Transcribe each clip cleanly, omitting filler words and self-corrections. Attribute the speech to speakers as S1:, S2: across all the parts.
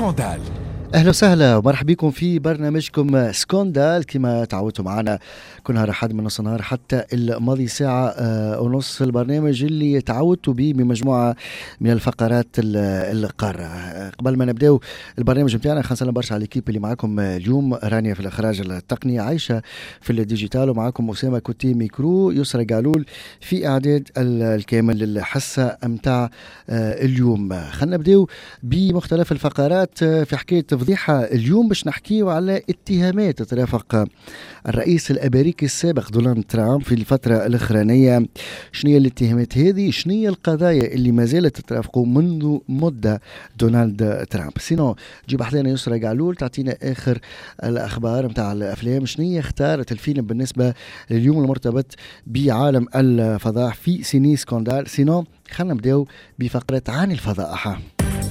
S1: سكوندال.
S2: أهلا وسهلا ومرحبا بكم في برنامجكم سكوندال. كما تعودتوا معنا كل نهار أحد من نص النهار حتى الماضي ساعة ونص. البرنامج اللي تعودتوا به بمجموعة من الفقرات القارة. قبل ما نبداو البرنامج متاعنا خلينا نسلم برشا على الكيب اللي معاكم اليوم. رانيا في الإخراج التقني، عايشة في الديجيتال، ومعاكم أسامة كوتي ميكرو، يسرى قالول في إعداد الكامل للحصة متاع اليوم. خلينا نبداو بمختلف الفقرات. في حكاية فضيحة اليوم باش نحكيو على اتهامات ترافق الرئيس الأمريكي السابق دونالد ترامب في الفترة الأخرانية. شنية الاتهامات هذه؟ شنية القضايا اللي ما زالت ترافقوا منذ مدة دونالد ترامب؟ سينو جيب أحلينا يسرى قالول تعطينا آخر الأخبار متاع الأفلام. شنية اختارت الفيلم بالنسبة لليوم المرتبط بعالم الفضاء في سيني سكوندال؟ سينو خلنا نبداو بفقرة عن الفضاء.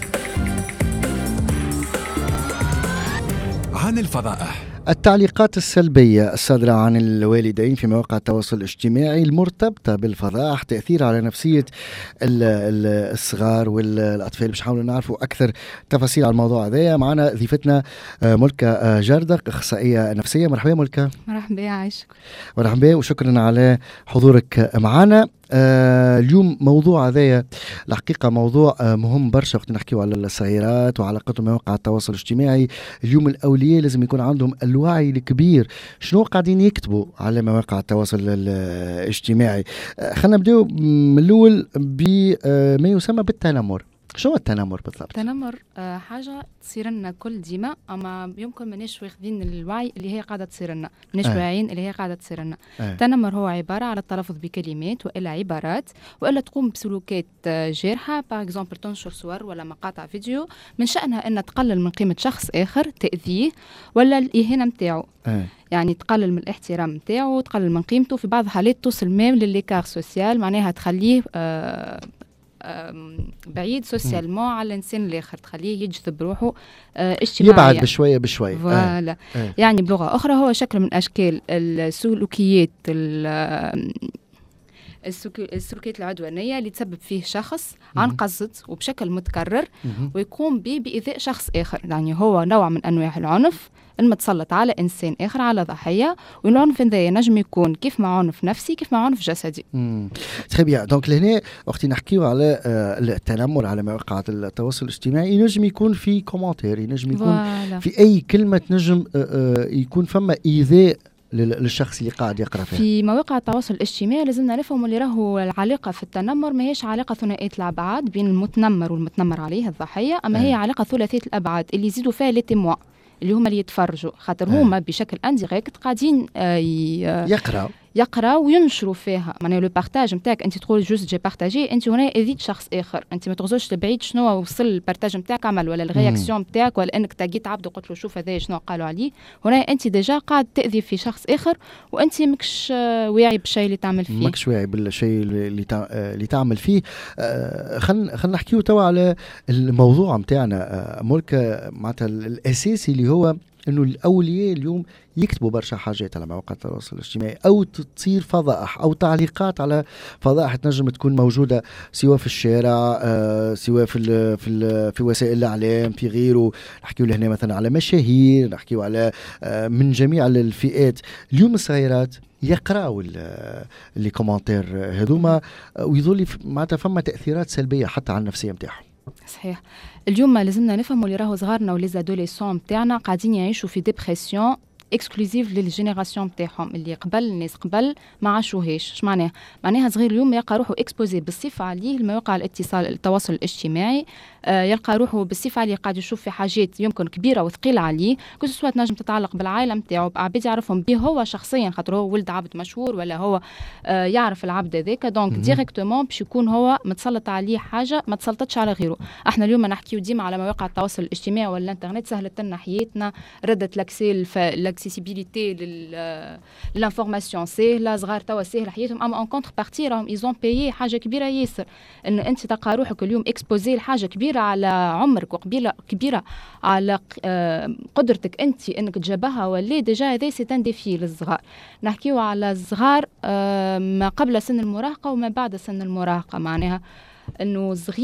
S1: عن الفضاء. التعليقات
S2: السلبية الصادرة عن الوالدين في مواقع التواصل الاجتماعي المرتبطة بالفضاء، تأثير على نفسية الصغار والأطفال. باش نحاولوا نعرفوا أكثر تفاصيل على الموضوع هذا. معنا ضيفتنا ملكة جردق، أخصائية نفسية. مرحبا ملكة.
S3: مرحبا عايشك.
S2: مرحبا وشكرا على حضورك معنا. اليوم موضوع هذايا الحقيقة موضوع مهم برشا وقت نحكيو على الصغيرات وعلاقتهم بمواقع التواصل الاجتماعي. اليوم الأولياء لازم يكون عندهم الوعي الكبير شنو قاعدين يكتبوا على مواقع التواصل الاجتماعي. خلينا نبداو من الأول بما يسمى بالتنمر. شو التنمر بالضبط؟
S3: التنمر حاجة تصير لنا كل ديما، أما يمكن مناش واخدين الوعي اللي هي قاعدة تصير لنا، مناش واعيين اللي هي قاعدة تصير لنا. التنمر هو عبارة على التلفظ بكلمات وإلا عبارات وإلا تقوم بسلوكات جارحة، باغ اكزومبل تنشر صور ولا مقاطع فيديو من شأنها أن تقلل من قيمة شخص آخر، تأذيه ولا الإهانة متاعه. يعني تقلل من الاحترام متاعه، تقلل من قيمته، في بعض الحالات توصل ميم للإيكار سوسيال، معناها تخليه بعيد سوسيالمون على الانسان الاخر، تخليه يجذب روحه اجتماعيا،
S2: يبعد بشويه بشويه.
S3: فوالا يعني بلغه اخرى هو شكل من اشكال السلوكيات السلوكيات العدوانيه اللي تسبب فيه شخص عن قصد وبشكل متكرر ويقوم به بايذاء شخص اخر. يعني هو نوع من انواع العنف المتسلط على انسان اخر، على ضحيه. والعنف هذا ينجم يكون كيف ما عنف نفسي كيف ما عنف جسدي.
S2: تري بيان. دونك لهنا وقت نحكيو على التنمر على مواقع التواصل الاجتماعي ينجم يكون في كومنتير، ينجم يكون في اي كلمه تنجم يكون فما ايذاء للشخص اللي قاعد يقرأ فيها.
S3: في مواقع التواصل الاجتماعي لازمنا نفهم اللي راهو العلاقة في التنمر ما هيش علاقة ثنائية الأبعاد بين المتنمر والمتنمر عليه الضحية، أما هي علاقة ثلاثية الأبعاد اللي يزيدوا فيها لي تيموا اللي هما اللي يتفرجوا، خاطر هما بشكل انديريكت قاعدين يقرأ وينشروا فيها. معناها لو بارتاج نتاعك انت تقول جوست جي بارتاجي، انت هنا اذيت شخص اخر، انت ما تغزوش لبعيد شنو وصل البارتاج نتاعك عمل ولا الرياكسيون نتاعك ولا انك تاقيت عبد وقلت له شوف هذا شنو قالوا عليه. هنا انت ديجا قاعد تاذي في شخص اخر وانت ماكش واعي بالشيء اللي تعمل فيه،
S2: ماكش واعي بالشيء اللي تعمل فيه. خلينا نحكيو توا على الموضوع نتاعنا ملكة، معناتها الاساسي اللي هو انه الاولياء اليوم يكتبوا برشا حاجات على مواقع التواصل الاجتماعي او تصير فضائح او تعليقات على فضائح تنجم تكون موجوده سواء في الشارع سواء في وسائل الاعلام في غيره. نحكيو لهنا مثلا على مشاهير، نحكيو على من جميع الفئات. اليوم الصغيرات يقراوا اللي كومنتير هذوما ويظل معناتها فما تاثيرات سلبيه حتى على النفسيه نتاعهم.
S3: صحيح. اليوم لازمنا نفهموا اللي راهو صغارنا وليزادوليسون نتاعنا قاعدين يعيشوا في ديبرسيون اكسكلوزيف للجينيراسيون نتاعهم اللي قبل الناس قبل ما عاشوهاش. اش معناها صغير اليوم يلقى روحه اكسبوزي بالصفه عليه المواقع الاتصال التواصل الاجتماعي، يلقى روحه بالصفه عليه قاعد يشوف في حاجات يمكن كبيره وثقيله عليه، كل سواء تنجم تتعلق بالعائله نتاعو بعباد يعرفهم به هو شخصيا، خاطر هو ولد عبد مشهور ولا هو يعرف العبد هذاك، دونك ديريكتومون باش يكون هو متسلط عليه حاجه ما تسلطتش على غيره. احنا اليوم نحكيو ديما على مواقع التواصل الاجتماعي ولا الانترنت سهلت لنا حياتنا، ردت l'accessibilité l'information سهله، صغار توا سهله حياتهم، اما ان كونتر بارتي راهم ايزون بايي حاجه كبيره ياسر ان انت تلقى روحك اليوم اكسبوزي لحاجه كبيره على عمرك وقبيله كبيره على قدرتك انت انك تجابها، ولا ديجا هذا سي ان ديفي للصغار. نحكيو على الصغار ما قبل سن المراهقه وما بعد سن المراهقه، معناها انه صغير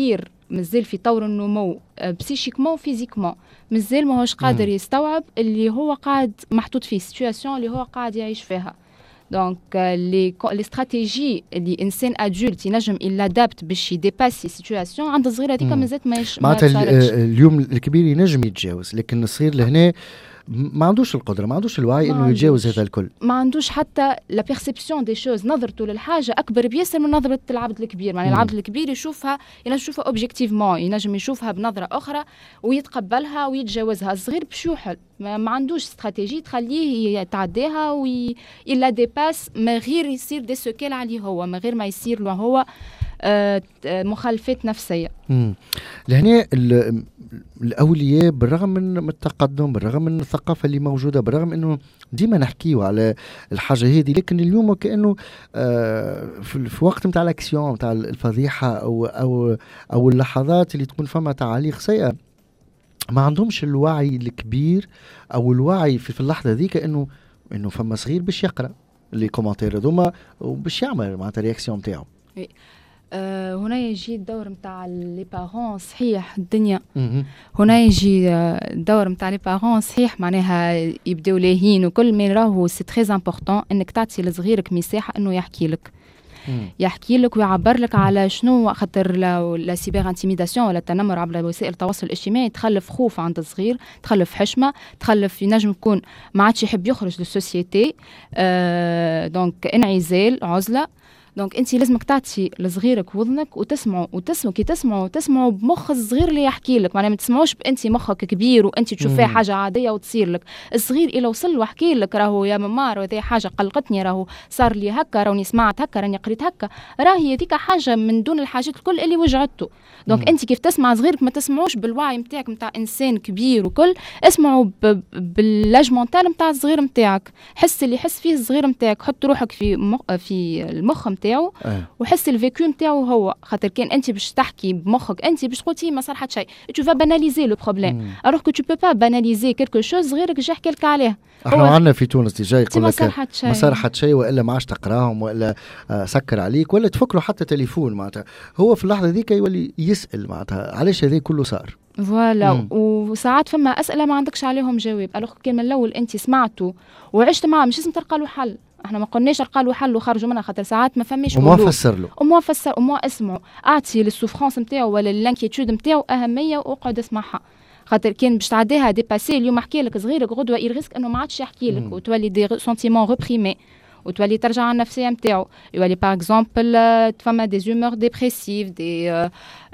S3: مازال في طور النمو بسيشيكمون وفيزيكمون، مازال ماهوش قادر يستوعب اللي هو قاعد محطوط فيه، سيتواسيون اللي هو قاعد يعيش فيها. دونك لي استراتيجي اللي انسان ادولت ينجم يلادابت باش يديباسي سيتواسيون عند الصغير هذيك مازالت ما
S2: معناتها اليوم الكبير ينجم يتجاوز، لكن الصغير لهنا ما عندوش القدرة، ما عندوش الوعي انه يتجاوز هذا الكل،
S3: ما عندوش حتى لا بيرسيبسيون دي شوز، نظرته للحاجة اكبر بياسر من نظرة العبد الكبير. يعني العبد الكبير يشوفها، ينجم يشوفها اوبجيكتيفمون، ينجم يشوفها بنظرة اخرى ويتقبلها ويتجاوزها. الصغير بشوحل ما عندوش استراتيجي تخليه يتعداها وإلا ديباس من غير يصير دي سوكيل عليه هو، من غير ما يصير له هو مخالفات نفسية.
S2: لهنا الأولياء بالرغم من التقدم، بالرغم من الثقافة اللي موجودة، بالرغم أنه ديما نحكيه على الحاجة هذه، لكن اليوم كأنه في وقت متاع الأكسيون متاع الفضيحة أو اللحظات اللي تكون فما تعاليق سيئة، ما عندهمش الوعي الكبير أو الوعي في اللحظة ذيك أنه فما صغير باش يقرأ لي كومنتير هذوما وباش يعمل معناتها رياكسيون تاعو.
S3: هنا يجي الدور متاع لي بارون صحيح الدنيا، هنا يجي الدور متاع لي بارون صحيح، معناها يبداو لاهين وكل ما راهو سي تري امبورطون انك تعطي لصغيرك مساحه انه يحكي لك ويعبر لك على شنو، خاطر لا سيبر انتيميداسيون ولا التنمر عبر وسائل التواصل الاجتماعي تخلف خوف عند الصغير، تخلف حشمه، تخلف ينجم يكون ما عادش يحب يخرج للسوسيتي، دونك انعزال، عزله. دونك انت لازمك تعطي لصغيرك وذنك وتسمعوا كي تسمعوا بمخ الصغير اللي يحكي لك، معناها ما تسمعوش انت مخك كبير وانت تشوف فيها حاجه عاديه وتصير لك. الصغير الى وصل له حكي لك راهو يا ماما هذه حاجه قلقتني، راهو صار لي هكا، راني سمعت هكا، راني قريت هكا، راهي هذيك حاجه من دون الحاجات الكل اللي وجعته. دونك انت كيف تسمع صغيرك ما تسمعوش بالوعي نتاعك نتاع انسان كبير وكل، اسمعوا باللاج مونتال نتاع الصغير نتاعك، حس اللي يحس فيه الصغير نتاعك، حط روحك في المخ نتاعو وحس الفيكو نتاعو هو، خاطر كان انت باش تحكي بمخك انت باش تقول ما صار حتى شيء tu vas banaliser le problème alors que tu peux pas banaliser quelque chose غيرك جا يحكي لك عليه.
S2: احنا عندنا في تونس ديجا يقول لك ما صار حتى شيء، والا ما عادش تقراهم، والا سكر عليك، ولا تفكروا حتى تليفون، معناتها هو في اللحظه ذيك يولي يسال معناتها علاش هذا كله صار.
S3: فوالا وساعات فما اسئله ما عندكش عليهم جواب، الوغ كان من الاول انت سمعته وعشت معاه مش لازم تلقى له حل. احنا ما قلناش لقى له حل وخرجوا منها، خاطر ساعات ما فماش
S2: وما فسر له
S3: وما اسمعوا، اعطي للسوفرانس نتاعو ولا للانكيتود نتاعو اهميه واقعد اسمعها، خاطر كان باش تعديها ديباسي اليوم احكي لك صغيرك غدوه يريسك انه ما عادش يحكي لك وتولي دي سنتيمون ريبريمي وتولي ترجع على النفسيه نتاعو، يولي باغ اكزومبل تفما دي زومور ديبريسيف، دي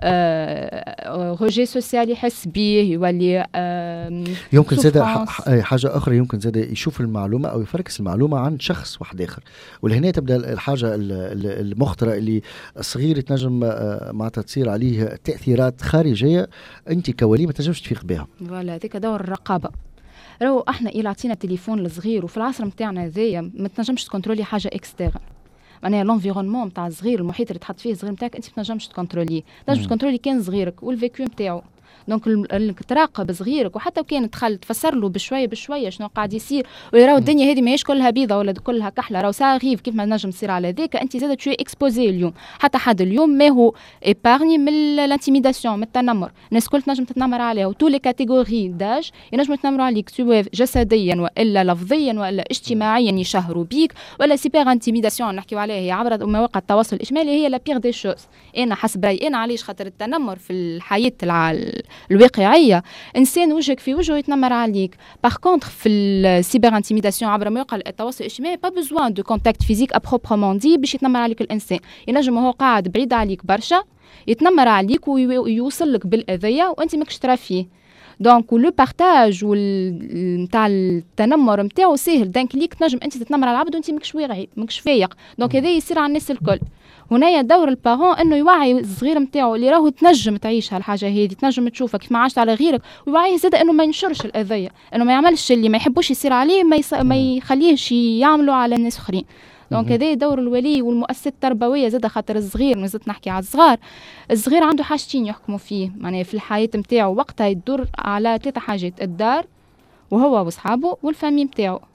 S3: روجي سوسيال يحس بيه، يولي
S2: يمكن زاد حاجه اخرى، يمكن زاد يشوف المعلومه او يفركس المعلومه عن شخص واحد اخر، ولهنا تبدا الحاجه المخطره اللي الصغير يتنجم معناتها تصير عليه تاثيرات خارجيه انت كولي ما تنجمش تفيق بها.
S3: فوالا هذيك دور الرقابه. راهو احنا إلا عطينا تليفون لصغير وفي العصر نتاعنا هذايا ما تنجمش تكنترولي حاجه اكسترن، معناها لونفيرونمون نتاع الصغير، المحيط اللي تحط فيه الصغير نتاعك انت ما تنجمش تكنتروليه، تنجم تكنترولي كان صغيرك والفيكيو نتاعو. دونك انك تراقب صغيرك، وحتى كان تخل تفسر له بشويه شنو قاعد يصير، ويراو الدنيا هذه ماهيش كلها بيضه ولا كلها كحله، راهو ساعه غيف كيف ما نجم يصير على ذاك، انت زاده شويه اكسبوزي اليوم. حتى حد اليوم ما هو ايبارني من الانتيميداسيون، من التنمر، الناس كل تنجم تتنمر عليها، وتو لي كاتيجوري داج ينجموا يتنمروا عليك، سواء جسديا والا لفظيا والا اجتماعيا يشهروا بيك، ولا سيبر انتيميداسيون نحكيو عليها هي عبر مواقع التواصل الاجتماعي هي لا بيغ دي شوز. انا حسب رايي انا علاش خاطر التنمر في الحياه الواقعيه انسان وجهك في وجهه يتنمر عليك. باغ كونطخ في السيبر انتيميداسيون عبر مواقع التواصل الاجتماعي با بيزوان دو كونتاكت فيزيك ابروبرومون دي باش يتنمر عليك الانسان، ينجم هو قاعد بعيد عليك برشا يتنمر عليك ويوصل لك بالاذيه وانت ماكش ترى فيه. دونك لو بارتاج نتاع التنمر نتاعو ساهل، دانك ليك تنجم انت تتنمر على العبد وانت ماكش واعي ماكش فايق. دونك هذا يصير على الناس الكل. هنايا دور البارون انه يوعي الصغير نتاعو اللي راهو تنجم تعيش هالحاجه هذه، تنجم تشوفها كيف ما عاشت على غيرك، ويوعيه زاد انه ما ينشرش الاذيه، انه ما يعملش اللي ما يحبوش يصير عليه، ما يخليهش يعملوا على الناس اخرين. دونك هذا دور الولي والمؤسسات التربويه زاد، خاطر الصغير مازلت نحكي على الصغير عنده حاجتين يحكموا فيه معناها في الحياه نتاعو، وقتها يدور على 3 حاجات: الدار وهو واصحابه والفامي نتاعو.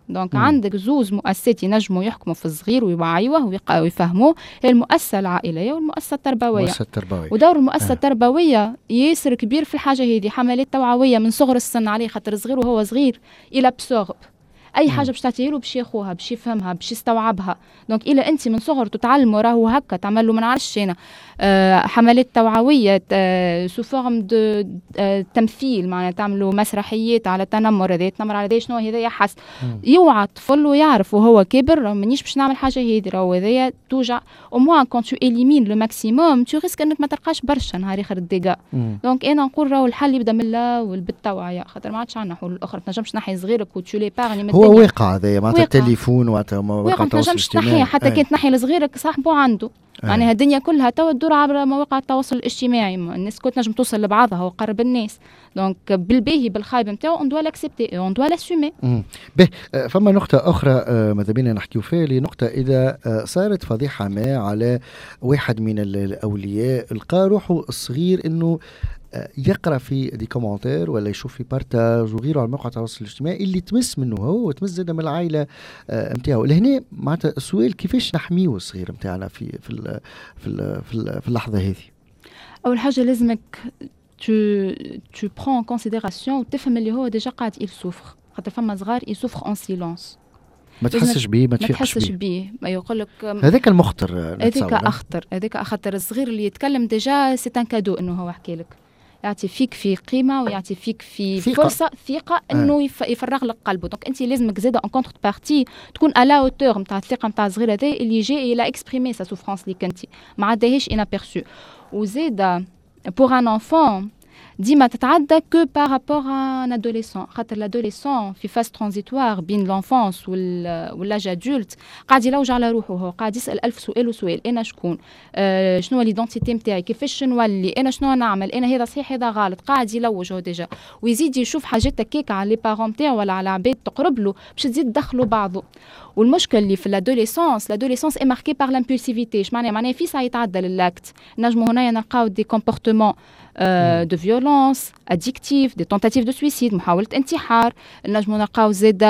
S3: دونك عندك زوز مؤسسات ينجموا يحكموا في الصغير ويوعيوه ويفهموه، هي المؤسسة العائلية والمؤسسة التربوية. ودور المؤسسة التربوية ياسر كبير في الحاجة هذه، حملات توعوية من صغر السن عليه، خاطر الصغير وهو صغير إلى بسوغب اي حاجه باش تعطيه له باش ياخوها باش يفهمها باش يستوعبها. دونك الا انت من صغر تعلموا راهو هكا تعمل له ما نعرفش انا حملات توعويه سو فورم دو تمثيل، معناها تعملوا مسرحيات على التنمر، هذا يتنمر على هذا شنو هذا يحس يوعى الطفل ويعرف وهو كبر مانيش باش نعمل حاجه هذه راهو هذايا توجع. او موان كون تو اليمين لو ماكسيموم تو ريسك انك ما تلقاش برشا نهار اخر الديغا. دونك انا نقول راهو الحل يبدا من لا بالتوعيه، خاطر ما عادش عندنا حلول الاخرى، ما تنجمش تنحي صغيرك وتشو لي بارني
S2: هو واقع هذايا معناتها التليفون ومواقع التواصل الاجتماعي
S3: حتى كي تنحي لصغيرك صاحبه عنده معناها الدنيا كلها توا تدور عبر مواقع التواصل الاجتماعي، الناس كلها تنجم توصل لبعضها وقرب الناس. دونك بالباهي بالخايب نتاعو اون دوا لاكسبتي اون دوا لاسومي.
S2: فما نقطة أخرى ماذا بينا نحكيو فيها، اللي نقطة إذا صارت فضيحة ما على واحد من الأولياء لقى روحه الصغير إنه يقرأ في دي كومنتير ولا يشوف في بارتاج وغيره على مواقع التواصل الاجتماعي اللي تمس منه هو وتمس زاد من العائلة متاعه. لهنا معناتها السؤال كيفاش نحميو الصغير متاعنا في اللحظة هذه؟
S3: أول حاجة لازمك tu prends en considération وتفهم اللي هو ديجا قاعد يسوفر، خاطر فما صغار يسوفر ان سيلونس
S2: ما تحسش بيه ما تفيقش
S3: بيه ما يقول لك
S2: هذاك المخطر،
S3: هذاك اخطر الصغير اللي يتكلم ديجا سي ان كادو انه هو حكي لك، يعطي فيك في قيمه ويعطي فيك في فرصه ثقه انه يفرغ لك قلبه. دونك انت لازمك زاده ان كونتر بارتي تكون الا اوتور نتاع الثقه نتاع الصغير هذا اللي جاي الى اكسبريمي سا سوفرانس اللي كنتي ما عداهاش انابيرسو. وزاده بور ان انفون ديما تتعدى كو بارابور ان ادوليسون، خاطر الادوليسون في فاز ترانزيتوار بين لونفونس واللاج ادولت قاعد يلوج على روحه، هو قاعد يسال ألف سؤال وسؤال، انا شكون شنو ليدونتيتي نتاعي كيفاش نولي انا شنو نعمل انا هذا صحيح هذا غلط، قاعد يلوج هو ديجا ويزيد يشوف حاجات هكاك على لي بارون نتاعو ولا على عباد تقرب له باش تزيد تدخلوا بعضه. والمشكل اللي في الادوليسونس اي ماركي بار لامبولسيفيتي، معناها في ساعه يتعدى للاكت، نجموا هنايا نلقاو دي كومبورتمون de violence addictive, des tentatives de suicide, محاولة انتحار. نجموا نلقاو زاده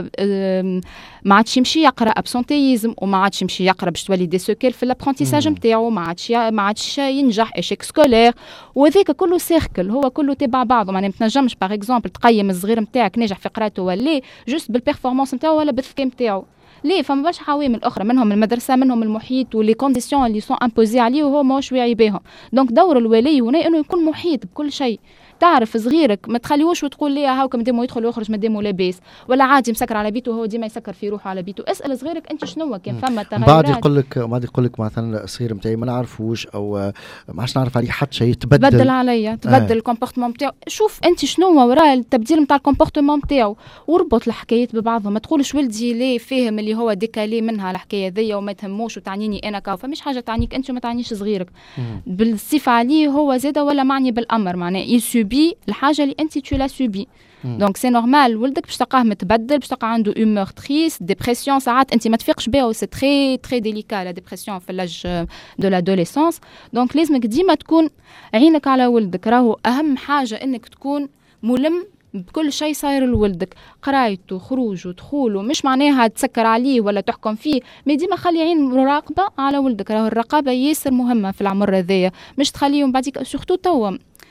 S3: ما عادش يمشي يقرا ابسونتيزم، وما عادش يمشي يقرا باش تولي دي سوكيل في الابرونتيساج نتاعو، ما عادش ينجح اشيك سكولير، وهذاك كله سيركل هو كله تبع بعضه. ما تنجمش باغ اكزومبل تقيم الصغير نتاعك ناجح في قراءته ولا جوست بالبيرفورمانس نتاعو ولا بالذكاء نتاعو، ليه فما برشا عوامل اخرى منهم المدرسه منهم المحيط ولي كونديسيون اللي سون امبوزي عليه وهو ماهوش واعي بهم. دونك دور الولي هنا انه يكون محيط بكل شيء، تعرف صغيرك ما تخليوش وتقول ليه هاكم ديمو يدخل ويخرج ما ديمو لاباس ولا عادي مسكر على بيته وهو ديما يسكر في روحه على بيته. اسال صغيرك انت شنو كان فما تغيرات
S2: بعد يقول لك مثلا الصغير نتاعي ما نعرفوش او ما عادش نعرف عليه حتى شيء
S3: تبدل عليا تبدل الكومبورتمون نتاعو. شوف انت شنو وراء التبديل نتاع الكومبورتمون نتاعو واربط الحكايات ببعضهم، ما تقولش ولدي ليه فاهم اللي هو ديكالي منها الحكايه ذي وما تهموش وتعنيني انا كاو، فمش حاجه تعنيك انت وما تعنيش صغيرك بالصفه عليه هو زاده ولا معني بالامر، معناه يسوبي الحاجه اللي انت تو لا سوبي. دونك سي نورمال ولدك باش تلقاه متبدل، باش تلقى عنده اومور تريس ديبرسيون ساعات انت ما تفيقش بها، وسي تري تري ديليكا لا ديبرسيون في لاج دو لادوليسونس. دونك لازمك ديما تكون عينك على ولدك، راهو اهم حاجه انك تكون ملم بكل شيء صاير لولدك، قرايته خروجه دخوله، مش معناها تسكر عليه ولا تحكم فيه، ما ديما خلي عين مراقبه على ولدك. راهو الرقابه ياسر مهمه في العمر هذايا، مش تخليهم بعديك سورتو توا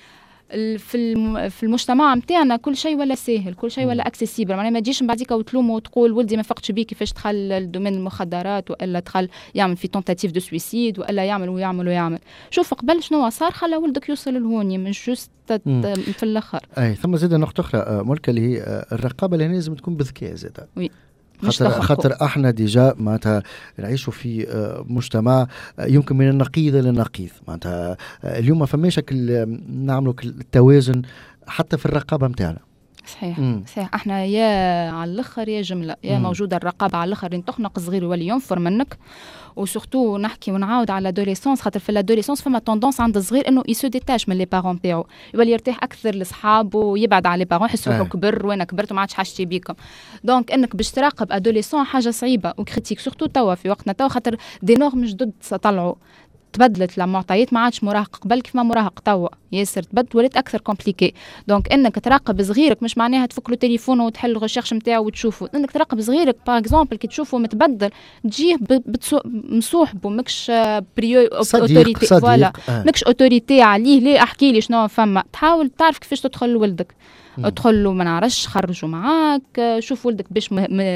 S3: في المجتمع نتاعنا كل شيء ولا سهل، كل شيء ولا اكسيسيبل، معناها ما تجيش من بعديك وتلوم وتقول ولدي ما فقتش بيه كيفاش دخل الدومين المخدرات والا دخل يعمل في تونتاتيف دو سويسيد والا يعمل. شوف قبل شنو صار خلى ولدك يوصل لهوني مش جوست في الاخر.
S2: اي ثم زيد نقطه اخرى ملكه اللي هي الرقابه اللي لازم تكون بذكاء زاده.
S3: وي
S2: خاطر احنا ديجا معناتها نعيشوا في مجتمع يمكن من النقيض الى النقيض، معناتها اليوم ما فماش نعملوا التوازن حتى في الرقابه نتاعنا.
S3: صحيح. احنا يا على الاخر يا جمله يا موجوده الرقابه على الاخر تخنق صغير يولي ينفر منك. وسورتو نحكي ونعاود على الادوليسونس، خاطر في الادوليسونس فما توندونس عند الصغير انه يسو ديتاش من لي بارون تاعو، يولي يرتاح اكثر لاصحابه ويبعد على لي بارون، يحس روحه كبر وانا كبرت وما عادش حاجتي بيكم. دونك انك باش تراقب ادوليسون حاجه صعيبه وكريتيك سورتو توا في وقتنا توا، خاطر دي نورم جدد طلعوا تبدلت المعطيات، ما عادش مراهق قبل كيف ما مراهق توا، ياسر تبدلت ولات اكثر كومبليكي. دونك انك تراقب صغيرك مش معناها تفك له تليفونه وتحل الريشيرش نتاعو وتشوفه، انك تراقب صغيرك باغ اكزومبل كي تشوفه متبدل تجيه مصوحبه، ماكش اوتوريتي فوالا، ماكش اوتوريتي عليه، ليه احكي لي شنو فما، تحاول تعرف كيفاش تدخل لولدك، ادخل له ما نعرفش خرجوا معاك، شوف ولدك باش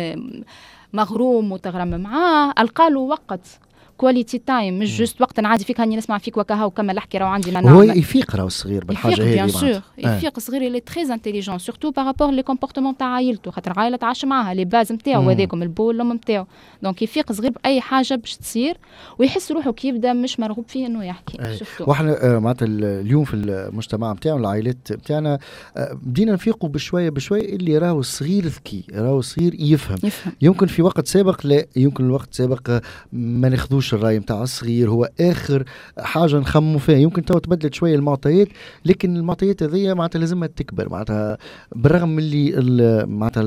S3: مغروم وتغرم معاه، القى له وقت كواليتي تايم، مش جوست وقت نعادي فيك هاني نسمع فيك وكاها وكمل احكي راه عندي ما نعمل.
S2: هو يفيق راهو الصغير بالحاجه هذه،
S3: بيان سور يفيق الصغير، اللي تري انتيليجون سورتو بارابور لي كومبورتمون تاع عائلته، خاطر عائله تعاش معاها لي باز نتاعو هذاكم البو والام نتاعو. دونك يفيق صغير باي حاجه باش تصير ويحس روحه كي يبدا مش مرغوب فيه انه يحكي. شفتوا
S2: واحنا معناتها اليوم في المجتمع نتاعنا العائلات نتاعنا بدينا نفيقوا بشويه بشويه اللي راهو الصغير ذكي، راهو الصغير يفهم. يمكن في وقت سابق لا، يمكن الوقت سابق ما ناخذوش الراي نتاع الصغير، هو اخر حاجه نخموا فيها. يمكن تو تبدلت شويه المعطيات، لكن المعطيات هذه معناتها لازمها تكبر، معناتها بالرغم من اللي معناتها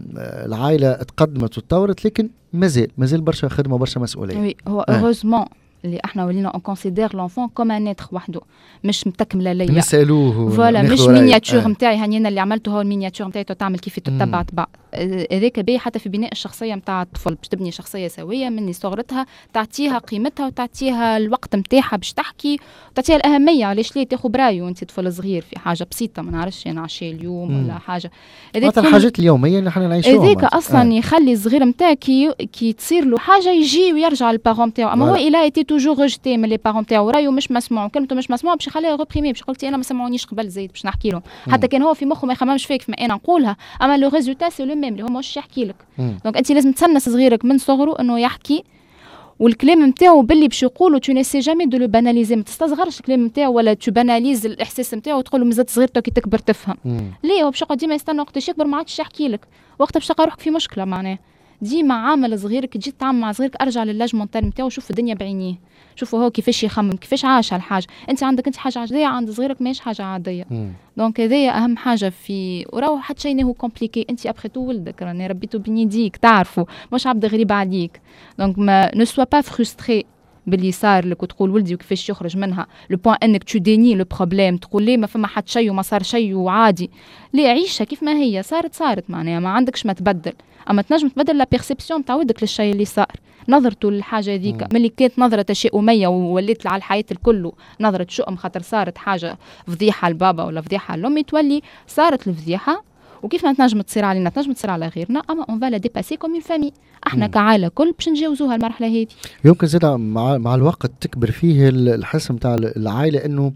S2: العائله تقدمت وتطورت، لكن مازال برشا خدمه وبرشا مسؤوليه.
S3: هو heureusement اللي احنا ولينا اون كونسيدير لونفون كوم ان اتر وحده، مش متكمله ليا
S2: نسالوه
S3: فوالا، مش مينياتور نتاعي هاني انا اللي عملته هو المينياتور نتاعي تعمل كيف تتبع تبع هذاك باهي حتى في بناء الشخصيه نتاع الطفل، باش تبني شخصيه سويه من صغرتها، تعطيها قيمتها وتعطيها الوقت نتاعها باش تحكي، وتعطيها الاهميه. علاش ليه تاخذ برايه وانت طفل صغير في حاجه بسيطه ما نعرفش انا عشاء اليوم ولا حاجه،
S2: هذيك الحاجات اليوميه اللي احنا نعيشوها،
S3: هذيك اصلا يخلي الصغير نتاعك كي تصير له حاجه يجي ويرجع للبارون نتاعو. اما هو الا ايتي توجور ريجتي من لي بارون نتاعو، رايو مش مسموع كلمته مش مسموع، باش يخليها ريبريمي، باش قلتي انا ما سمعونيش قبل زيد باش نحكي لهم، حتى كان هو في مخه ما يخممش فيك ما انا نقولها، اما لو ريزولتا سي لو ميم اللي هو مش يحكي لك. دونك انت لازم تسنس صغيرك من صغره انه يحكي، والكلام نتاعو باللي باش يقولوا تو نسي جامي دو لو باناليزي، ما تستصغرش الكلام نتاعو ولا تو باناليز الاحساس نتاعو وتقول له مازال صغير كي تكبر تفهم. ليه هو باش يقعد ديما يستنى وقت يكبر ما عادش يحكي لك، وقتها باش تلقى روحك في مشكله. معناه ديما عامل صغيرك، تجي تتعامل مع صغيرك ارجع للاج مونتال نتاعو، شوف الدنيا بعينيه، شوفوا هو كيفاش يخمم، كيفاش عاش هالحاجه. انت عندك انت حاجه عاديه، عند صغيرك ماهيش حاجه عاديه. دونك هذايا اهم حاجه في، وراو حتى شيء هو كومبليكي، انت ابخي تو ولدك راني ربيته بين يديك تعرفوا، مش عبد غريب عليك. دونك ما نو سوا با فرستري باللي صار لك وتقول ولدي وكيفاش يخرج منها، لو بوين انك تو ديني لو بروبليم، تقول ليه ما فما حد شيء وما صار شيء وعادي. ليه عيشها كيف ما هي صارت معناها ما عندكش ما تبدل، اما تنجم تبدل لا بيرسيبسيون تاع ولدك للشيء اللي صار، نظرته للحاجه هذيك. ملي كانت نظره تشاؤميه ووليت على الحياه الكل نظره شؤم خاطر صارت حاجه فضيحه لبابا ولا فضيحه لامي، تولي صارت الفضيحه وكيف ما تنجم تصير علينا تنجم تصير على غيرنا، اما اون فالا ديباسي كوم اون فامي، احنا كعائله كل باش نجاوزوها المرحله هذه.
S2: يمكن زاد مع الوقت تكبر فيه الحس نتاع العائله، انه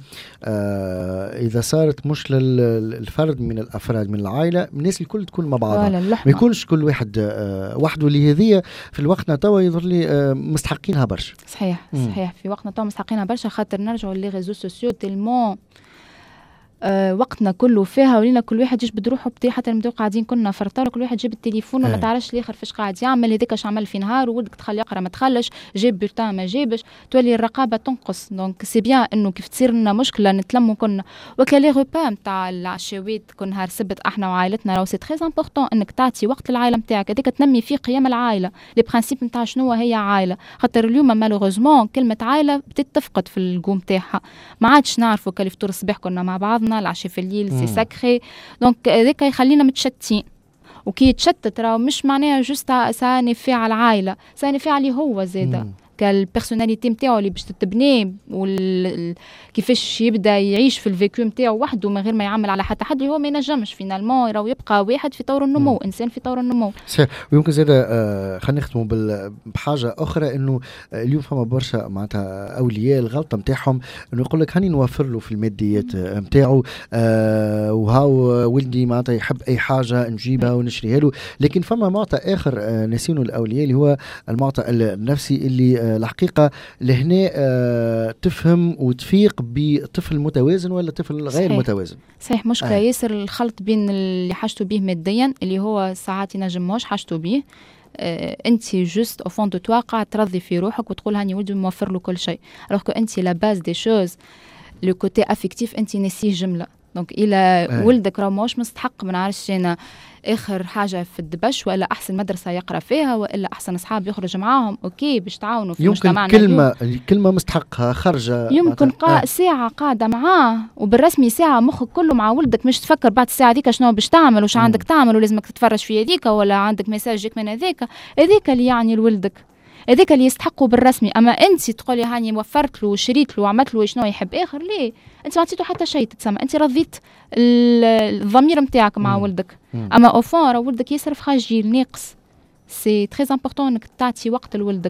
S2: اذا صارت مشكله الفرد من الافراد من العائله، الناس الكل تكون مع بعضها، ما يكونش كل واحد وحده. اللي هذه في الوقتنا توا يظهر لي مستحقينها برشا.
S3: صحيح في وقتنا توا مستحقينها برشا، خاطر نرجعوا لي ريزو سوسيو تيلمون وقتنا كله فيها، ولينا كل واحد يجبد روحه بتاعي، حتى نبداو قاعدين كنا فرطار كل واحد جاب التليفون وما تعرفش الاخر فاش قاعد يعمل، هذاك اش عمل في نهار، وولدك تخلي يقرا ما تخلش، جاب بولتان ما جابش، تولي الرقابه تنقص. دونك سي بيان انه كيف تصير لنا مشكله نتلموا كنا وكالي روبا نتاع العشاوات كل نهار سبت احنا وعائلتنا، راهو سي تري امبورطون انك تعطي وقت للعائله نتاعك، هذاك تنمي فيه قيم العائله، لي برانسيب نتاع شنو هي عائله. خاطر اليوم مالوغوزمون كلمه عائله بدات تفقد في الجوم تاعها، ما عادش نعرفوا كل فطور الصباح كنا مع بعضنا، العشاء في الليل سي ساكري. دونك هذاك يخلينا متشتتين، وكي يتشتت راهو مش معناها جوست ساني في على العائله، ساني في عليه هو زاده كالبيرسوناليتي نتاعو اللي باش تتبني، كيفاش يبدا يعيش في الفيكو نتاعو وحده من غير ما يعمل على حتى حد، اللي هو ما ينجمش فينالمون راهو يبقى واحد في طور النمو، انسان في طور النمو.
S2: ويمكن زاده خلينا نختموا بحاجه اخرى، انه اليوم فما برشا معناتها اولياء الغلطه نتاعهم انه يقول لك هاني نوفر له في الماديات نتاعو، وهاو ولدي معناتها يحب اي حاجه نجيبها ونشريها له، لكن فما معطى اخر ناسينه الاولياء اللي هو المعطى النفسي، اللي الحقيقة لهنا تفهم وتفيق بطفل متوازن ولا طفل غير متوازن.
S3: صحيح مشكلة ياسر الخلط بين اللي حاجته به ماديا اللي هو ساعات ينجم موش حاجته به، انت جوست او فون دو توا قاعد ترضي في روحك وتقول هاني ولدي موفر له كل شيء، alors que انت لا باز دي شوز لو كوتي افيكتيف انت نسيه جملة. دونك الى ولدك راه ماهوش مستحق ما نعرفش انا اخر حاجه في الدبش ولا احسن مدرسه يقرا فيها ولا احسن اصحاب يخرج معاهم، اوكي باش تعاونوا في مجتمعنا.
S2: يمكن كلمه مستحقها خرجه،
S3: يمكن ساعه قاعده معاه وبالرسمي ساعه مخك كله مع ولدك، مش تفكر بعد الساعه هذيك شنو باش تعمل وش عندك تعمل ولازمك تتفرج في هذيك ولا عندك ميساج يجيك من هذيك اللي يعني لولدك، هذاك اللي يستحقوا بالرسمي. اما انت تقولي هاني وفرت له وشريت له وعملت له شنو يحب اخر، ليه انت ما عطيته حتى شيء تتسمى، انت رضيت الضمير نتاعك مع ولدك. اما اوفون راه ولدك يصرف خاجيل ناقص، سي تري امبورطون انك تعطي وقت لولدك.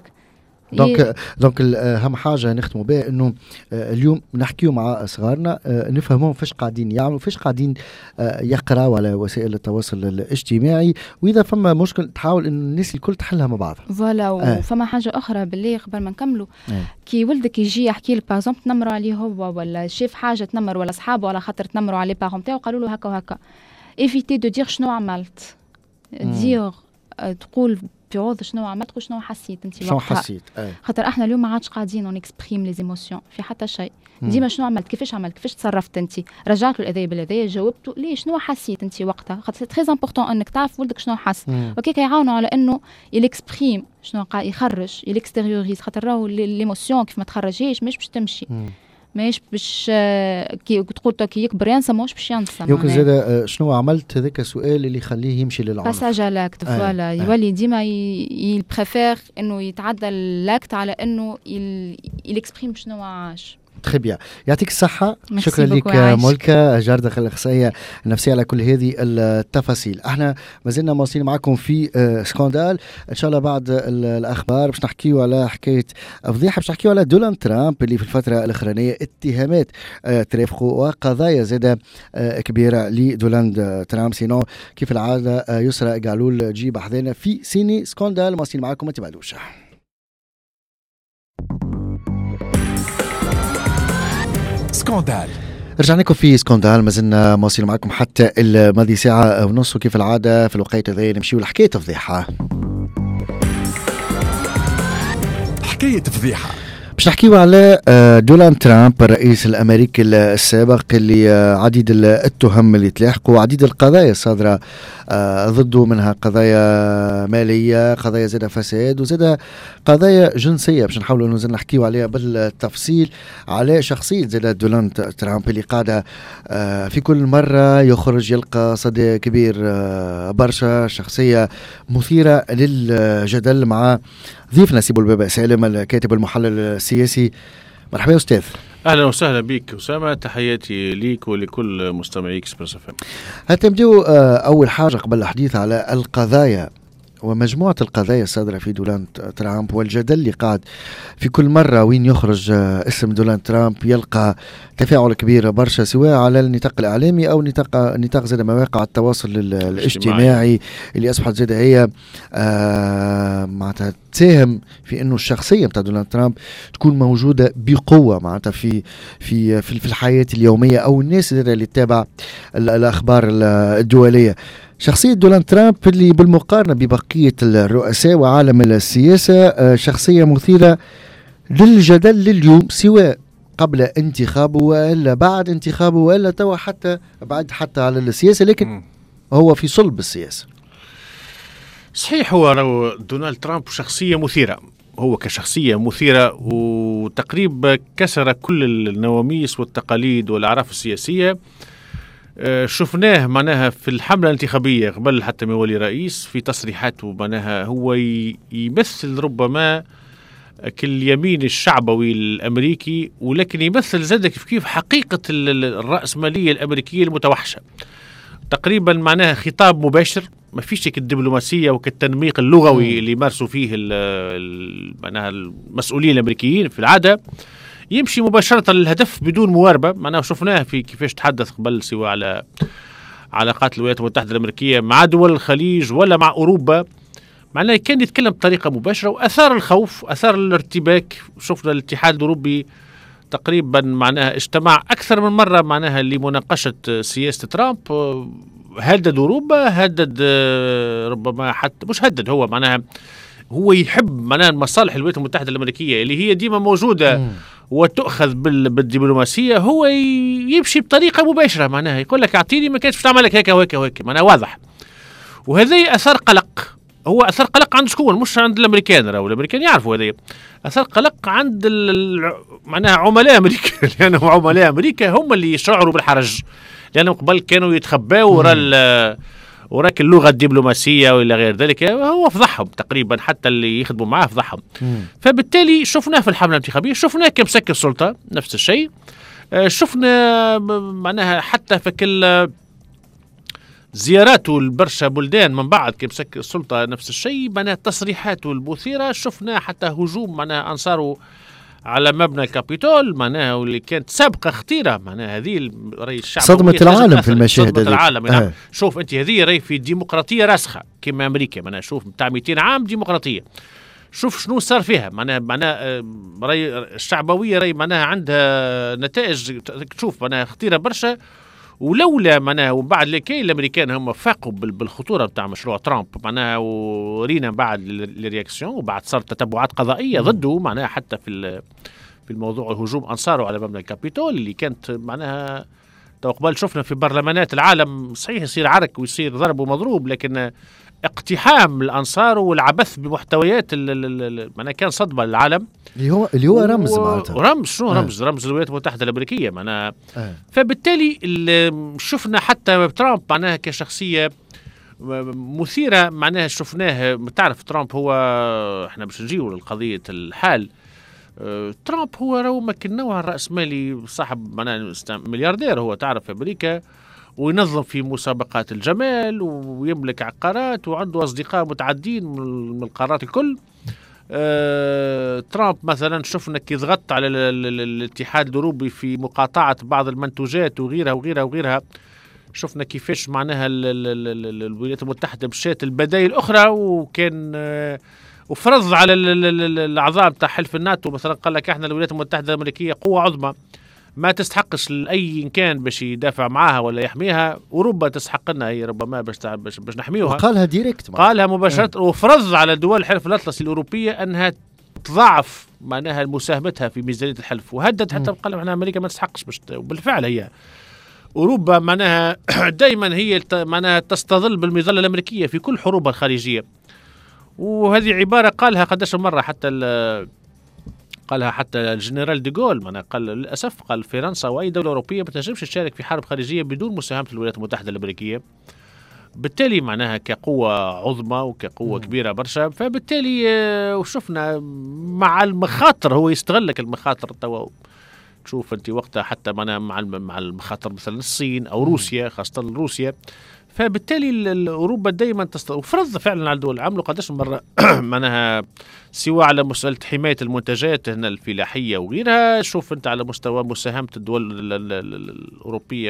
S2: دونك اهم حاجه نختموا بها انه اليوم نحكيو مع صغارنا، نفهمهم فاش قاعدين يعملوا، فاش قاعدين يقراوا على وسائل التواصل الاجتماعي، واذا فما مشكل تحاول انه الناس الكل تحلها مع بعض.
S3: فوالا وفما حاجه اخرى بالله قبل ما نكملوا، كي ولدك يجي يحكي لك باغ تنمروا عليه هو ولا شاف حاجه تنمر ولا اصحابه على خاطر تنمروا عليه باغ نتاعو قالوا له هكا وهكا، ايفيتي دو دير شنو عملت، دير تقول بيوض شنو عملت وشنو حسيت انت
S2: شنو حسيت.
S3: خاطر احنا اليوم ما عادش قاعدين نكسبريم لي زيموسيون في حتى شيء، ديما شنو عملت، كيفاش عملت، كيفاش تصرفت انت، رجعت له الاذى بالاذى، جاوبته ليه، شنو حسيت انت وقتها، خاطر تري امبورطون انك تعرف ولدك شنو حس. اوكي كيعاونوا على انه يليكسبريم شنو قاعد يخرج، يليكستيريوريز، خاطر راهو ليموسيون كيف ما تخرجيش مش باش تمشي، ماهيش باش كي تقول كي يكبر ينسى، ماهوش باش ينسى.
S2: يمكن زاد شنو عملت هذاك السؤال اللي يخليه يمشي للعنف،
S3: باساج لاكت. فوالا يولي ديما يبريفير انه يتعدى اللاكت على انه يليكسبريم شنو عاش.
S2: تخي بيان، يعطيك الصحة. شكرا لك ملكة جاردة الأخصائية النفسية على كل هذه التفاصيل. احنا ما زلنا مواصلين معكم في سكاندال. ان شاء الله بعد الأخبار باش نحكيو على حكاية فضيحة، باش نحكيو على دونالد ترامب اللي في الفترة الأخرانية اتهامات ترافقوا وقضايا زادة كبيرة لدونالد ترامب. سينو كيف العادة يسرى قالول تجيب حذانا في سيني سكاندال. مواصلين معكم ما تبعدوش.
S1: سكاندال.
S2: رجعنا لكم في سكاندال، ما زلنا مواصلين معكم حتى الماضي ساعة ونص، وكيف العادة في الوقت هذا نمشيو لحكاية فضيحة.
S1: حكاية فضيحة
S2: باش نحكيو على دونالد ترامب الرئيس الأمريكي السابق اللي عديد التهم اللي تلاحقوا، عديد القضايا الصادرة ضده، منها قضايا مالية، قضايا زادة فساد، وزادة قضايا جنسية. باش نحاولوا نزل نحكيو عليها بالتفصيل على شخصية زادة دونالد ترامب اللي قاعدة في كل مرة يخرج يلقى صدى كبير برشا، شخصية مثيرة للجدل. مع ضيفنا سيبو البابا سالم الكاتب المحلل السياسي. مرحبا يا أستاذ.
S4: أهلا وسهلا بك أسامة، تحياتي ليك ولكل مستمعي إكسبرس FM.
S2: هتبدأ أول حاجة قبل الحديث على القضايا ومجموعة القضايا الصادرة في دونالد ترامب والجدل اللي قاعد في كل مرة وين يخرج اسم دونالد ترامب يلقى تفاعل كبير برشا، سواء على النطاق الإعلامي أو نطاق زاد مواقع التواصل الاجتماعي اللي أصبحت زاد هي معناتها تساهم في إنه الشخصية بتاع دونالد ترامب تكون موجودة بقوة معناتها في الحياة اليومية أو الناس اللي تتابع الأخبار الدولية. شخصية دونالد ترامب اللي بالمقارنة ببقية الرؤساء وعالم السياسة شخصية مثيرة للجدل لليوم، سواء قبل انتخابه وإلا بعد انتخابه وإلا توا حتى بعد حتى على السياسة، لكن هو في صلب السياسة.
S4: صحيح، هو دونالد ترامب شخصية مثيرة، هو كشخصية مثيرة وتقريبا كسر كل النواميس والتقاليد والأعراف السياسية. شفناه معناها في الحملة الانتخابية قبل حتى ما يولي رئيس، في تصريحاته معناها هو يمثل ربما كاليمين الشعبوي الأمريكي، ولكن يمثل زاد كيف حقيقة الرأسمالية الأمريكية المتوحشة. تقريبا معناها خطاب مباشر، ما فيش كالدبلوماسية وكالتنميق اللغوي اللي يمارسوا فيه معناها المسؤولين الأمريكيين في العادة، يمشي مباشرة للهدف بدون مواربة. معناه شفناه في كيفاش تحدث قبل سواء على علاقات الولايات المتحدة الأمريكية مع دول الخليج ولا مع أوروبا، معناه كان يتكلم بطريقة مباشرة وأثار الخوف، أثار الارتباك. شفنا الاتحاد الأوروبي تقريبا معناها اجتمع أكثر من مرة معناها لمناقشة سياسة ترامب، هدد أوروبا، هدد ربما حتى مش هدد، هو معناها هو يحب معناها مصالح الولايات المتحدة الأمريكية اللي هي ديما موجودة وتؤخذ بالدبلوماسية هو يمشي بطريقة مباشرة، معناها يقول لك أعطيني ما كانش تعمل لك هيك وهيك وهيك، معناها واضح. وهذا أثر قلق، هو أثر قلق عند شكون؟ مش عند الأمريكان، راهو الأمريكان يعرفوا هذا أثر قلق عند معناها عملاء أمريكا، لأنه عملاء أمريكا هم اللي يشعروا بالحرج، لأنهم قبل كانوا يتخباوا وراك اللغة الدبلوماسية وإلى غير ذلك، هو فضحهم تقريبا، حتى اللي يخدموا معاه فضحهم. فبالتالي شفناه في الحملة الانتخابية، شفناه كمسك السلطة نفس الشيء، شفنا معناها حتى في كل زياراته لبرشا بلدان من بعد كمسك السلطة نفس الشيء، معناها تصريحاته المثيرة، شفنا حتى هجوم معناها أنصاره على مبنى الكابيتول، معناها واللي كانت سابقة خطيرة، معناها هذه راي الشعب
S2: صدمة العالم في المشاهد،
S4: صدمة العالم. نعم. شوف أنت هذه راي في ديمقراطية راسخة كما أمريكا، معناها شوف بتاع 200 عام ديمقراطية، شوف شنو صار فيها، معناها راي الشعبوية راي معناها عندها نتائج تشوف معناها خطيرة برشا. ولولا معناها وبعد لكي الامريكان هم فاقوا بالخطوره بتاع مشروع ترامب، معناها ورينا بعد الرياكسيون، وبعد صارت تتبعات قضائيه ضده، معناها حتى في الموضوع هجوم انصاره على مبنى الكابيتول اللي كانت معناها قبل شفنا في برلمانات العالم صحيح يصير عرك ويصير ضرب ومضروب، لكن اقتحام الانصار والعبث بمحتويات معناها كان صدمه للعالم،
S2: اللي هو رمز معناتها
S4: رمز شنو رمز الولايات المتحده الامريكيه معناها. فبالتالي شفنا حتى ترامب معناها كشخصيه مثيره، معناها شفناه. تعرف ترامب هو احنا باش نجيو لقضيه الحال، ترامب هو راهو مكن نوع الرأسمالي صاحب معناها ملياردير، هو تعرف في أمريكا، وينظم في مسابقات الجمال ويملك عقارات وعنده أصدقاء متعدين من القارات الكل. ترامب مثلا شفنا كي ضغط على الاتحاد الأوروبي في مقاطعة بعض المنتوجات وغيرها وغيرها وغيرها، شفنا كيفاش معناها الولايات المتحدة مشات البدائل الأخرى، وكان وفرض على الأعضاء بتاع حلف الناتو مثلا، قال لك احنا الولايات المتحدة الأمريكية قوة عظمى ما تستحقش لأي كان باش يدافع معها ولا يحميها، أوروبا تستحق لنا هي ربما باش نحميوها.
S2: وقالها ديريكت،
S4: قالها مباشرة، وفرض على دول الحلف الأطلسي الأوروبية أنها تضاعف معناها مساهمتها في ميزانية الحلف، وهدد حتى قال احنا أمريكا ما تستحقش وبالفعل هي أوروبا معناها دائما هي معناها تستظل بالمظلة الأمريكية في كل حروبها الخارجية. وهذه عبارة قالها قداش مرة، قالها حتى الجنرال ديغول، معناها قال للأسف قال فرنسا وأي دولة أوروبية ما تنجمش تشارك في حرب خارجية بدون مساهمة الولايات المتحدة الأمريكية. بالتالي معناها كقوة عظمى وكقوة كبيرة برشا، فبالتالي وشفنا مع المخاطر هو يستغل لك المخاطر توا. تشوف أنت وقتها حتى مع المخاطر مثلا الصين أو روسيا، خاصة روسيا. فبالتالي أوروبا دائما وفرض فعلا على الدول، عملوا قداش مرة معناها سواء على مسألة حماية المنتجات هنا الفلاحية وغيرها. شوف أنت على مستوى مساهمة الدول الأوروبية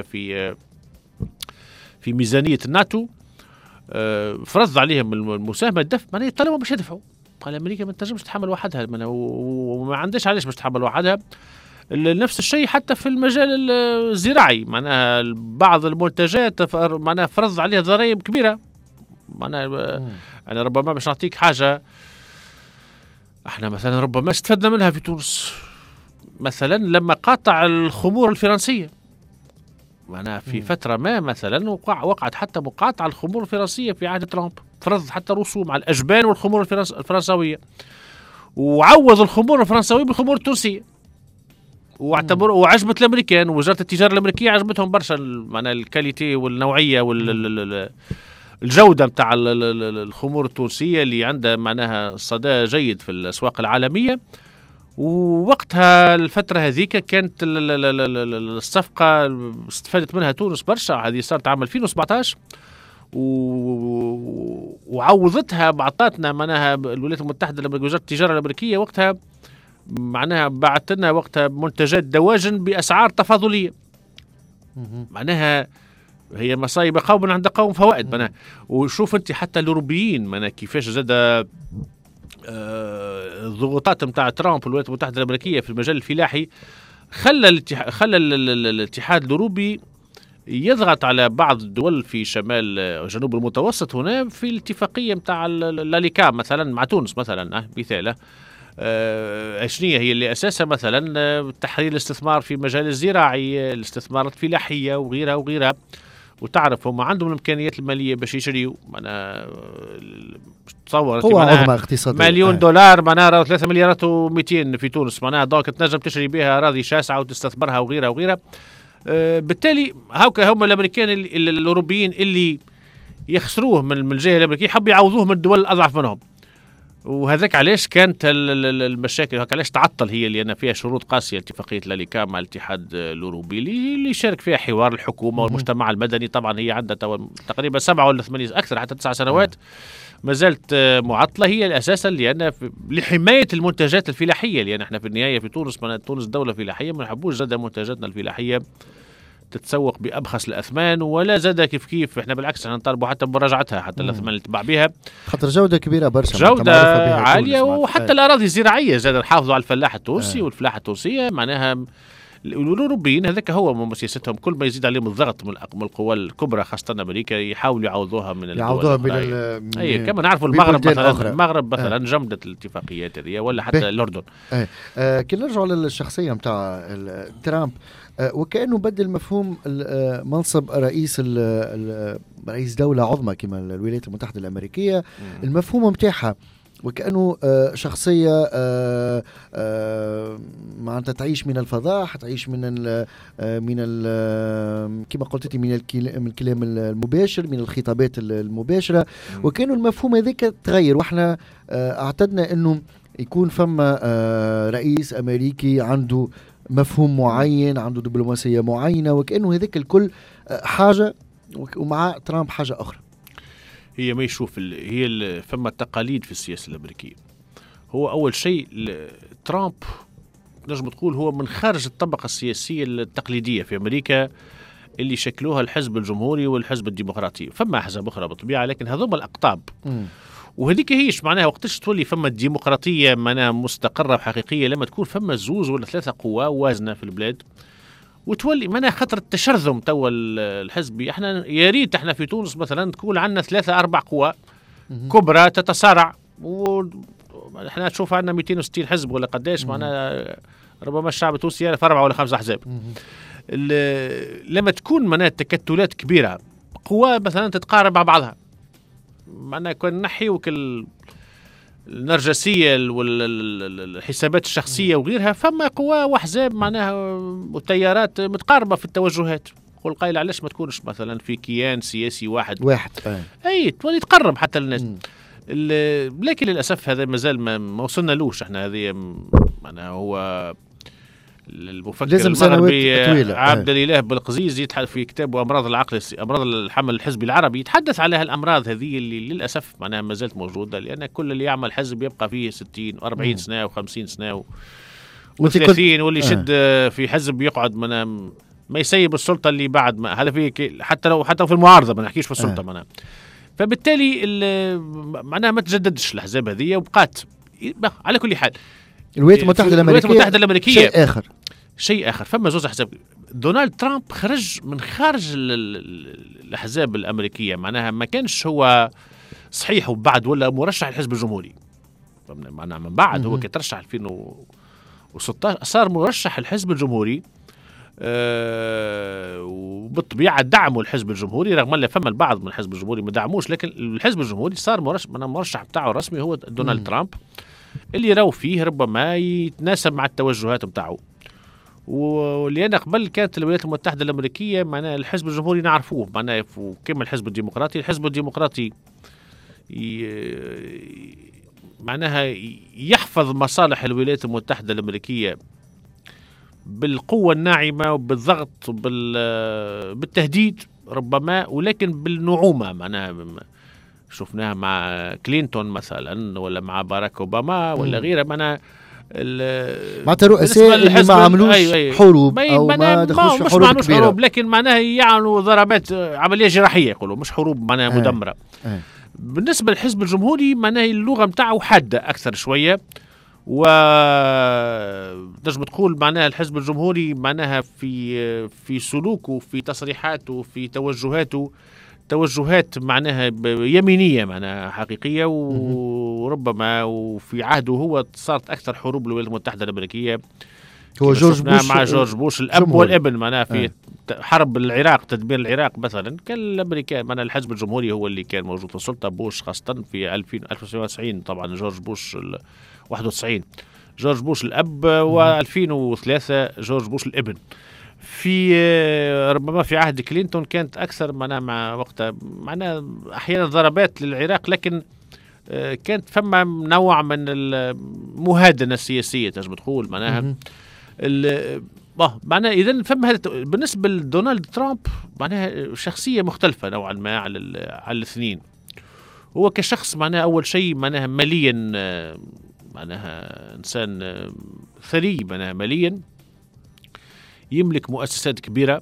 S4: في ميزانية الناتو، فرض عليهم المساهمة الدفع، معناها طلبوا باش يدفعوا، قال أمريكا ما تنجمش تتحمل وحدها وما عندهاش علاش باش تتحمل وحدها. نفس الشيء حتى في المجال الزراعي، معناها بعض المنتجات معناها فرض عليها ضرائب كبيرة، معناها يعني ربما باش نعطيك حاجة احنا مثلا ربما استفدنا منها في تونس، مثلا لما قاطع الخمور الفرنسية، معناها في فترة ما مثلا وقعت حتى مقاطعة الخمور الفرنسية في عهد ترامب، فرض حتى رسوم على الأجبان والخمور الفرنسوية، وعوض الخمور الفرنسوية بالخمور التونسية، واعتبروا وعجبت الامريكان، ووزاره التجاره الامريكيه عجبتهم برشا معناها الكاليتي والنوعيه والجوده نتاع الخمور التونسيه اللي عندها معناها صدى جيد في الاسواق العالميه. ووقتها الفتره هذيك كانت الصفقه استفادت منها تونس برشا، هذه صارت عام 2017 وعوضتها بعطاتنا معناها الولايات المتحده وزاره التجاره الامريكيه وقتها معناها بعت لنا وقتها منتجات دواجن بأسعار تفاضلية، معناها هي مصايب قوم عند قوم فوائد معناها. وشوف انت حتى الأوروبيين معناها كيفاش زاد الضغوطات متاع ترامب والولايات المتحدة الأمريكية في المجال الفلاحي خلى الاتحاد الأوروبي يضغط على بعض الدول في شمال جنوب المتوسط هنا في الاتفاقية متاع اللاليكام مثلا مع تونس مثلا مثال شنية هي اللي أساسها مثلا تحرير الاستثمار في مجال الزراعي، الاستثمارات الفلاحية وغيرها وغيرها. وتعرف هم عندهم الإمكانيات المالية باش يشريوا، أنا تصور
S2: قوة عظمى اقتصادية
S4: مليون دولار معناها 3 مليارات و200 في تونس، معناها دونك تنجم تشري بها أراضي شاسعة وتستثمرها وغيرها وغيرها. بالتالي هاكا هم الأمريكان الأوروبيين اللي يخسروه من الجهة الأمريكية حبوا يعوضوه من الدول الأضعف منهم. وهذاك علاش كانت المشاكل، هكا علاش تعطل هي اللي أنا فيها شروط قاسية اتفاقية لاليكا مع الاتحاد الأوروبي اللي يشارك فيها حوار الحكومة والمجتمع المدني. طبعا هي عندها تقريبا 7 ولا 8 أكثر حتى 9 سنوات ما زالت معطلة. هي الأساس اللي أنا لحماية المنتجات الفلاحية، لأن احنا في النهاية في تونس دولة فلاحية، ما نحبوش زاد منتجاتنا الفلاحية تتسوق بأبخس الأثمان ولا زاد كيف احنا بالعكس احنا نطالبوا حتى بمراجعتها حتى الأثمان اللي تباع بها،
S2: خاطر جودة كبيرة برشا،
S4: جودة عالية. وحتى الأراضي الزراعية زاد نحافظوا على الفلاح التونسي والفلاحة التونسية. معناها الأوروبيين هذاك هو سياستهم، كل ما يزيد عليهم الضغط من القوى الكبرى خاصة أمريكا يحاولوا يعوضوها من أي كما نعرفوا المغرب مثلا. المغرب مثلا جمدت الاتفاقيات هذه، ولا حتى الأردن.
S2: كي نرجعوا للشخصية متاع ترامب، وكأنه بدل مفهوم منصب رئيس دولة عظمى كما الولايات المتحدة الأمريكية، المفهوم متاعها وكأنه شخصية معناتها تعيش من الفضاء، تعيش من كما قلت من الكلام المباشر، من الخطابات المباشرة. وكأنه المفهوم هذاك تغير، واحنا اعتدنا انه يكون فما رئيس أمريكي عنده مفهوم معين، عنده دبلوماسية معينة، وكأنه هذاك الكل حاجة ومع ترامب حاجة أخرى.
S4: هي ما يشوف هي فما تقاليد في السياسة الأمريكية. هو أول شيء ترامب نجم تقول هو من خارج الطبقة السياسية التقليدية في أمريكا اللي شكلوها الحزب الجمهوري والحزب الديمقراطي. فما أحزاب أخرى بالطبيعة لكن هذوما الأقطاب. وهذيك هيش معناها وقتش تولي فما الديمقراطية معناها مستقرة وحقيقية لما تكون فما 2 ولا 3 قوى وازنة في البلاد، وتولي معناها خطر التشرذم توا الحزبي. احنا يا ريت احنا في تونس مثلا تكون عندنا 3 4 قوى كبرى تتصارع، واحنا تشوف عندنا 260 حزب ولا قداش، معناها ربما الشعب التونسي يعرف 4 ولا 5 احزاب. لما تكون معناها تكتلات كبيرة قوى مثلا تتقارب مع بعضها، معناها كون نحيوك النرجسية والحسابات الشخصية وغيرها، فما قوى وأحزاب معناها وتيارات متقاربة في التوجهات. قل قايل علاش ما تكونش مثلا في كيان سياسي واحد أي تولي تقرب حتى للناس. لكن للأسف هذا مازال ما وصلنا لوش. احنا هذه معناها هو المفكر المغربي عبد الإله بالقزيز يتحدث في كتابه أمراض العقل أمراض الحمل الحزبي العربي، يتحدث على هالأمراض هذه اللي للأسف معناها ما زالت موجودة، لأن كل اللي يعمل حزب يبقى فيه 60 و40 سنة و50 سنة و30، واللي يشد في حزب يقعد ما يسيب السلطة اللي بعد ما هذا فيه حتى في المعارضة ما نحكيش في السلطة معناها. فبالتالي معناها ما تجددش الأحزاب هذه وبقات. على كل حال
S2: الولايات المتحدة الأمريكية
S4: شيء آخر. فما 2 أحزاب. دونالد ترامب خرج من خارج الأحزاب الأمريكية، معناها ما كانش هو صحيح وبعد ولا مرشح الحزب الجمهوري، معناها من بعد هو كترشح 2016 صار مرشح الحزب الجمهوري. وبالطبيعة دعموا الحزب الجمهوري رغم أن فما البعض من الحزب الجمهوري ما دعموش، لكن الحزب الجمهوري صار مرشح بتاعه الرسمي هو دونالد ترامب، اللي راو فيه ربما يتناسب مع التوجهات بتاعه. ولأن قبل كانت الولايات المتحدة الأمريكية معناها الحزب الجمهوري نعرفوه معناها كما الحزب الديمقراطي معناها يحفظ مصالح الولايات المتحدة الأمريكية بالقوة الناعمة وبالضغط بالتهديد ربما، ولكن بالنعومة. معناها شفناها مع كلينتون مثلا ولا مع باراك أوباما ولا غيره. معناها
S2: معناتها رؤساء اللي ما عملوش حروب أو ما دخلوش في حروب كبيرة،
S4: حروب لكن معناها يعملوا ضربات عملية جراحية يقولوا، مش حروب معناها مدمرة. بالنسبة للحزب الجمهوري معناها اللغة متاعه حادة أكثر شوية، ونجم تقول معناها الحزب الجمهوري معناها في سلوكه في تصريحاته في توجهاته توجهات معناها يمينية معناها حقيقية، وربما وفي عهده هو صارت أكثر حروب الولايات المتحدة الأمريكية.
S2: هو جورج بوش
S4: مع جورج بوش الأب والابن معناها في حرب العراق، تدمير العراق مثلا، كان الأمريكان معناها الحزب الجمهوري هو اللي كان موجود في السلطة. بوش خاصة في 1990 طبعا، جورج بوش 91 جورج بوش الأب، و2003 جورج بوش الابن. في ربما في عهد كلينتون كانت أكثر معناها مع وقتها معناها أحيانا ضربات للعراق، لكن كانت فما نوع من المهادنة السياسية تجب تقول معناها معناها إذن فما هذا. بالنسبة لدونالد ترامب معناها شخصية مختلفة نوعا ما على الاثنين. هو كشخص معناها أول شيء معناها ماليا، معناها إنسان ثري معناها ماليا، يملك مؤسسات كبيرة،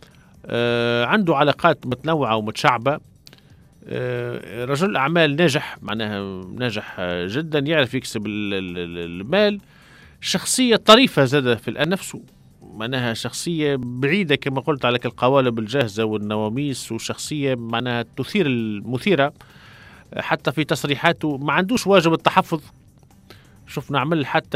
S4: عنده علاقات متنوعة ومتشعبة، رجل أعمال ناجح معناها ناجح جدا، يعرف يكسب المال، شخصية طريفة زادة في النفس معناها، شخصية بعيدة كما قلت على القوالب الجاهزة والنواميس، وشخصية معناها تثير المثيرة. حتى في تصريحاته ما عندوش واجب التحفظ، شفنا عمل حتى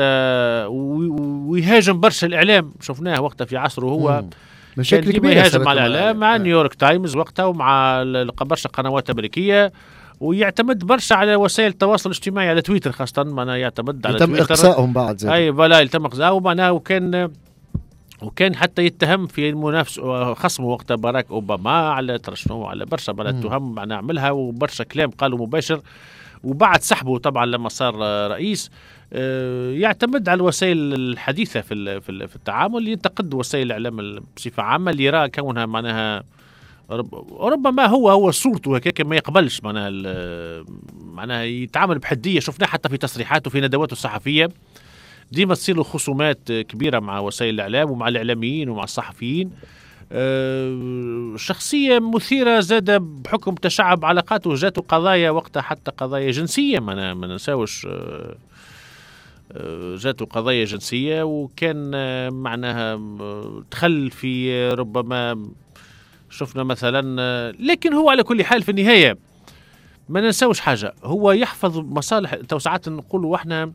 S4: ويهاجم برشا الإعلام، شفناه وقتها في عصره هو
S2: مشاكل كبيرة
S4: يهاجم مع الإعلام، مع نيويورك تايمز وقتها ومع برشا قنوات أمريكية، ويعتمد برشا على وسائل التواصل الاجتماعي، على تويتر خاصة معناها يعتمد على
S2: تويتر.
S4: تويتر
S2: إقصائهم بعد زي
S4: أي بلا يتم إقصائهم معناها، وكان حتى يتهم في منافس خصمه وقتها باراك أوباما على ترشنه على برشا تهم معناها عملها، وبرشا كلام قالوا مباشر. وبعد سحبه طبعا لما صار رئيس يعتمد على الوسائل الحديثة في التعامل، ينتقد وسائل الإعلام بصفة عامة، اللي يرى كونها معناها ربما هو صورته هكاك ما يقبلش معناها يتعامل بحدية. شفناه حتى في تصريحاته في ندواته الصحفية، ديما تصير له خصومات كبيرة مع وسائل الإعلام ومع الإعلاميين ومع الصحفيين. شخصية مثيرة زاد بحكم تشعب علاقاته، جاته قضايا وقتها حتى قضايا جنسية ما ننساوش، جاته قضايا جنسية، وكان معناها دخل في ربما شفنا مثلا. لكن هو على كل حال في النهاية ما ننساوش حاجة، هو يحفظ مصالح توسعات. نقولوا احنا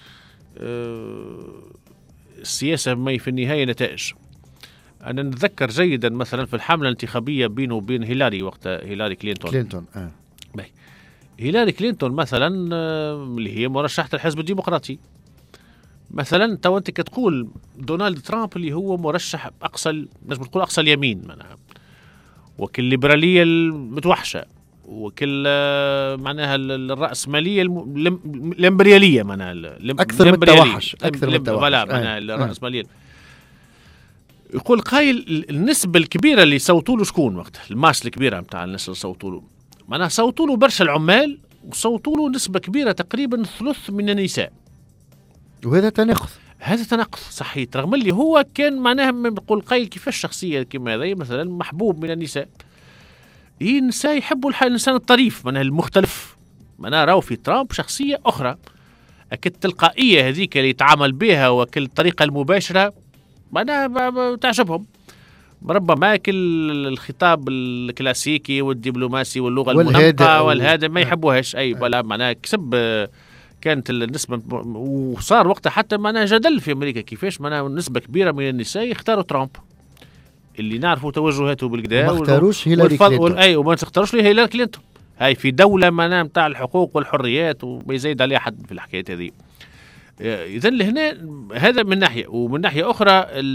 S4: السياسة ما في النهاية نتائج. أنا نتذكر جيدا مثلا في الحملة الانتخابية بينه وبين هيلاري وقتها، هيلاري كلينتون. هيلاري كلينتون مثلا اللي هي مرشحة الحزب الديمقراطي مثلا، تو أنت كتقول دونالد ترامب اللي هو مرشح أقصى، نجم تقول أقصى اليمين معناها، وكل الليبرالية المتوحشة، وكل معناها الرأسمالية الإمبريالية معناها
S2: أكثر من التوحش،
S4: معناها الرأسمالية. يقول قايل النسبة الكبيرة اللي صوتوا له شكون وقتها، الماس الكبيرة متاع الناس اللي صوتوا له، معناها صوتوا له برشا العمال، وصوتوا له نسبة كبيرة تقريبا ثلث من النساء.
S2: وهذا تناقض،
S4: هذا تناقض صحيح، رغم اللي هو كان معناها يقول قايل كيفاش شخصية كما هذا مثلا محبوب من النساء. النساء يحبوا الإنسان الطريف معناها المختلف، معناها راو في ترامب شخصية أخرى، أكيد التلقائية هذيك اللي يتعامل بها وكل الطريقة المباشرة معناها تعجبهم. ربما كل الخطاب الكلاسيكي والدبلوماسي واللغة المنمقة والهذا ما يحبوهاش. أي بلا معناها كسب كانت النسبة، وصار وقتها حتى معناها جدل في أمريكا كيفاش معناها نسبة كبيرة من النساء يختاروا ترامب، اللي نعرفوا توجهاته بالكدا،
S2: ما اختاروش هيلاري كلينتون.
S4: أي وما تختاروش هيلاري كلينتون، هاي في دولة معناها متاع الحقوق والحريات وما يزايد عليها حد في الحكاية هذه. إذن لهنا هذا من ناحية، ومن ناحية أخرى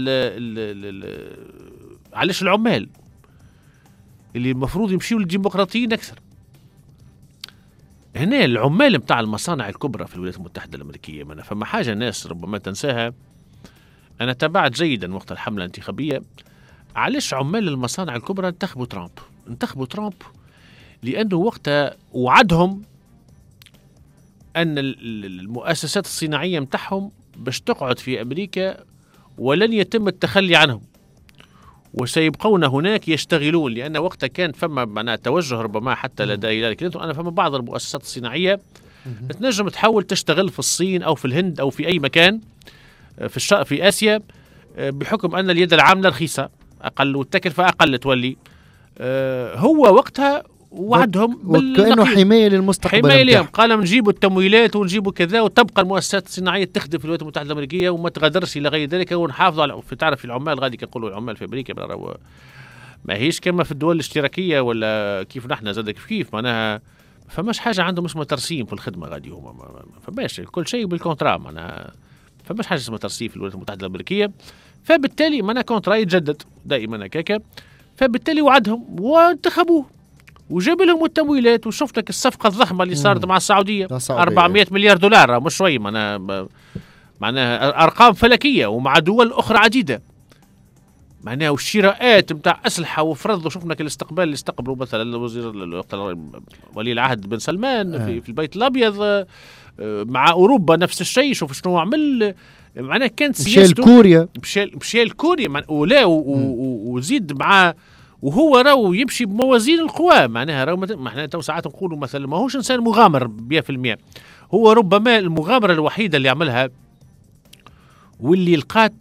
S4: علاش العمال اللي المفروض يمشيوا للديمقراطيين أكثر. هنا العمال متاع المصانع الكبرى في الولايات المتحدة الأمريكية، فما حاجة الناس ربما تنساها. أنا تابعت جيدا وقت الحملة الانتخابية علاش عمال المصانع الكبرى انتخبوا ترامب لأنه وقتها وعدهم أن المؤسسات الصناعية متاعهم باش تقعد في أمريكا ولن يتم التخلي عنهم، وسيبقون هناك يشتغلون. لأن وقتها كان فما معناها توجه ربما حتى لدى هيلاري كلينتون أنا فما بعض المؤسسات الصناعية تنجم تحاول تشتغل في الصين أو في الهند أو في أي مكان في آسيا، بحكم أن اليد العاملة رخيصة أقل والتكلفة أقل تولي. هو وقتها وعدهم
S2: وكأنه حماية للمستقبل،
S4: حماية لهم. قال نجيبوا التمويلات ونجيبوا كذا، وتبقى المؤسسات الصناعية تخدم في الولايات المتحدة الأمريكية وما تغادرش إلى غير ذلك، ونحافظوا على تعرف العمال غادي يقولوا العمال في أمريكا ما هيش كما في الدول الاشتراكية ولا كيف نحن زاد كيف معناها فماش حاجة عندهم اسمها ترسيم في الخدمة غادي هما فماش كل شيء بالكونترا معناها فماش حاجة اسمها ترسيم في الولايات المتحدة الأمريكية. فبالتالي معناها كونترا يتجدد دائما هكاك، فبالتالي وعدهم وانتخبوه وجاب لهم التمويلات. وشفت لك الصفقة الضخمة اللي صارت مع السعودية 400 مليار دولار مش شوي معناها أرقام فلكية، ومع دول أخرى عديدة معناها والشراءات نتاع أسلحة وفرضوا. شفنا الاستقبال اللي استقبلوا مثلا وزير ولي العهد بن سلمان في البيت الأبيض، مع أوروبا نفس الشيء. شوف شنو عمل معناها كانت سياسته مشى لكوريا ولا وزيد معاه، وهو راهو يمشي بموازين القوى معناها راهو احنا تو ساعات نقولوا مثلا ما هوش انسان مغامر 100%، هو ربما المغامره الوحيده اللي عملها واللي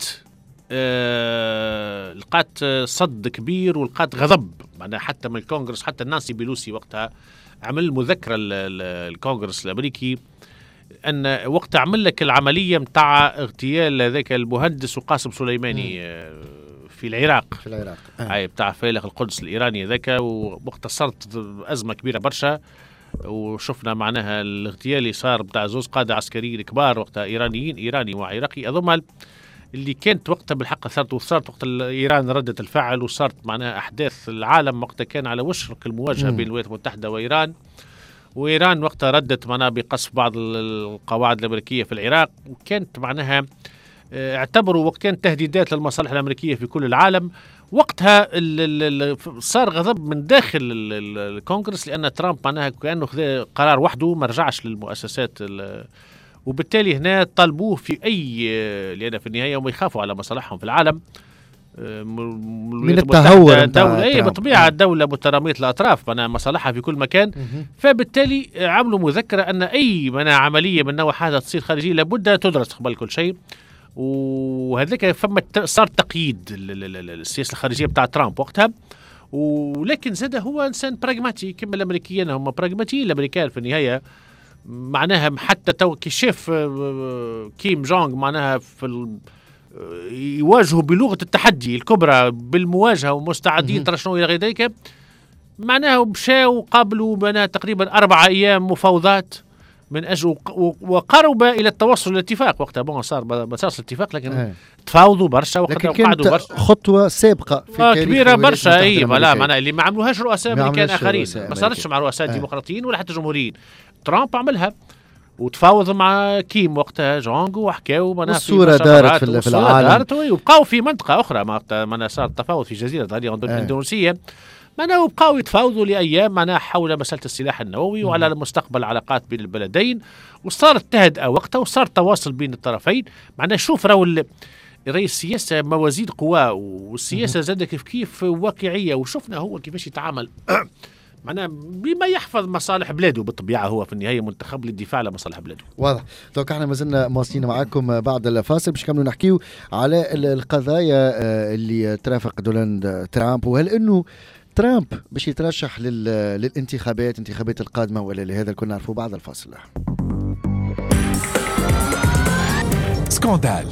S4: لقات صد كبير ولقات غضب معناها حتى من الكونغرس. حتى نانسي بيلوسي وقتها عمل مذكره الكونغرس الامريكي ان وقت عمل لك العمليه متاع اغتيال هذاك المهندس وقاسم سليماني في العراق هاي بتاع فيلق القدس الإيراني ذاك، ووقت صارت أزمة كبيرة برشا. وشفنا معناها الاغتيال اللي صار بتاع زوز قادة عسكريين كبار وقتها إيراني وعراقي أظن اللي كانت وقتها بالحق صارت وقت إيران ردت الفعل، وصارت معناها أحداث العالم وقتها كان على وشك المواجهة بين الولايات المتحدة وإيران وقتها ردت معناها بقصف بعض القواعد الأمريكية في العراق، وكانت معناها اعتبروا وقت كانت تهديدات للمصالح الأمريكية في كل العالم. وقتها صار غضب من داخل الكونغرس لأن ترامب معناها كأنه خذ قرار وحده ما رجعش للمؤسسات، وبالتالي هنا طالبوه في لأن في النهاية هم يخافوا على مصالحهم في العالم
S2: من التهور
S4: الدولة. بطبيعة الدولة مترامية الأطراف مصالحها في كل مكان، فبالتالي عملوا مذكرة أن أي عملية من نوع هذا تصير خارجية لابد تدرس قبل كل شيء. وهذاك فما صار تقييد السياسة الخارجية بتاع ترامب وقتها. ولكن زاد هو إنسان براغماتي كما الأمريكيين هم براغماتيين. الأمريكان في النهاية معناها حتى تو كشاف كيم جونغ معناها يواجهوا بلغة التحدي الكبرى بالمواجهة ومستعدين ترى شنو إلى غير ذلك معناها مشاو قابلوا معناها تقريبا 4 أيام مفاوضات من أجل وقرب إلى التوصل للاتفاق. وقتها صار ما صارش الاتفاق لكن تفاوضوا برشا وقعدوا برشا
S2: خطوة سابقة في
S4: كبيرة برشا. أي معناها اللي ما عملوهاش رؤساء أمريكان آخرين، ما صارتش مع رؤساء ديمقراطيين ولا حتى جمهوريين. ترامب عملها وتفاوض مع كيم وقتها جونغ وحكاوا
S2: الصورة دارت في العالم
S4: وبقاو في منطقة أخرى ما صار التفاوض في جزيرة الإندونيسية معناه بقاو يتفاوضوا لأيام معناه حول مسألة السلاح النووي وعلى مستقبل العلاقات بين البلدين. وصارت تهدئة وقتها وصار تواصل بين الطرفين. معناه شوف راهو رئيس السياسة موازين قوى والسياسة زاد كيف واقعية، وشفنا هو كيفاش يتعامل معناه بما يحفظ مصالح بلاده. بالطبيعة هو في النهاية منتخب للدفاع على مصالح بلاده.
S2: واضح. دوك احنا مازلنا مواصلين معاكم بعد الفاصل باش نكملوا نحكيو على القضايا اللي ترافق دونالد ترامب، وهل انه ترامب باش يترشح الانتخابات القادمة ولا لهذا كنا نعرفوه بعد الفاصل.
S1: سكاندال،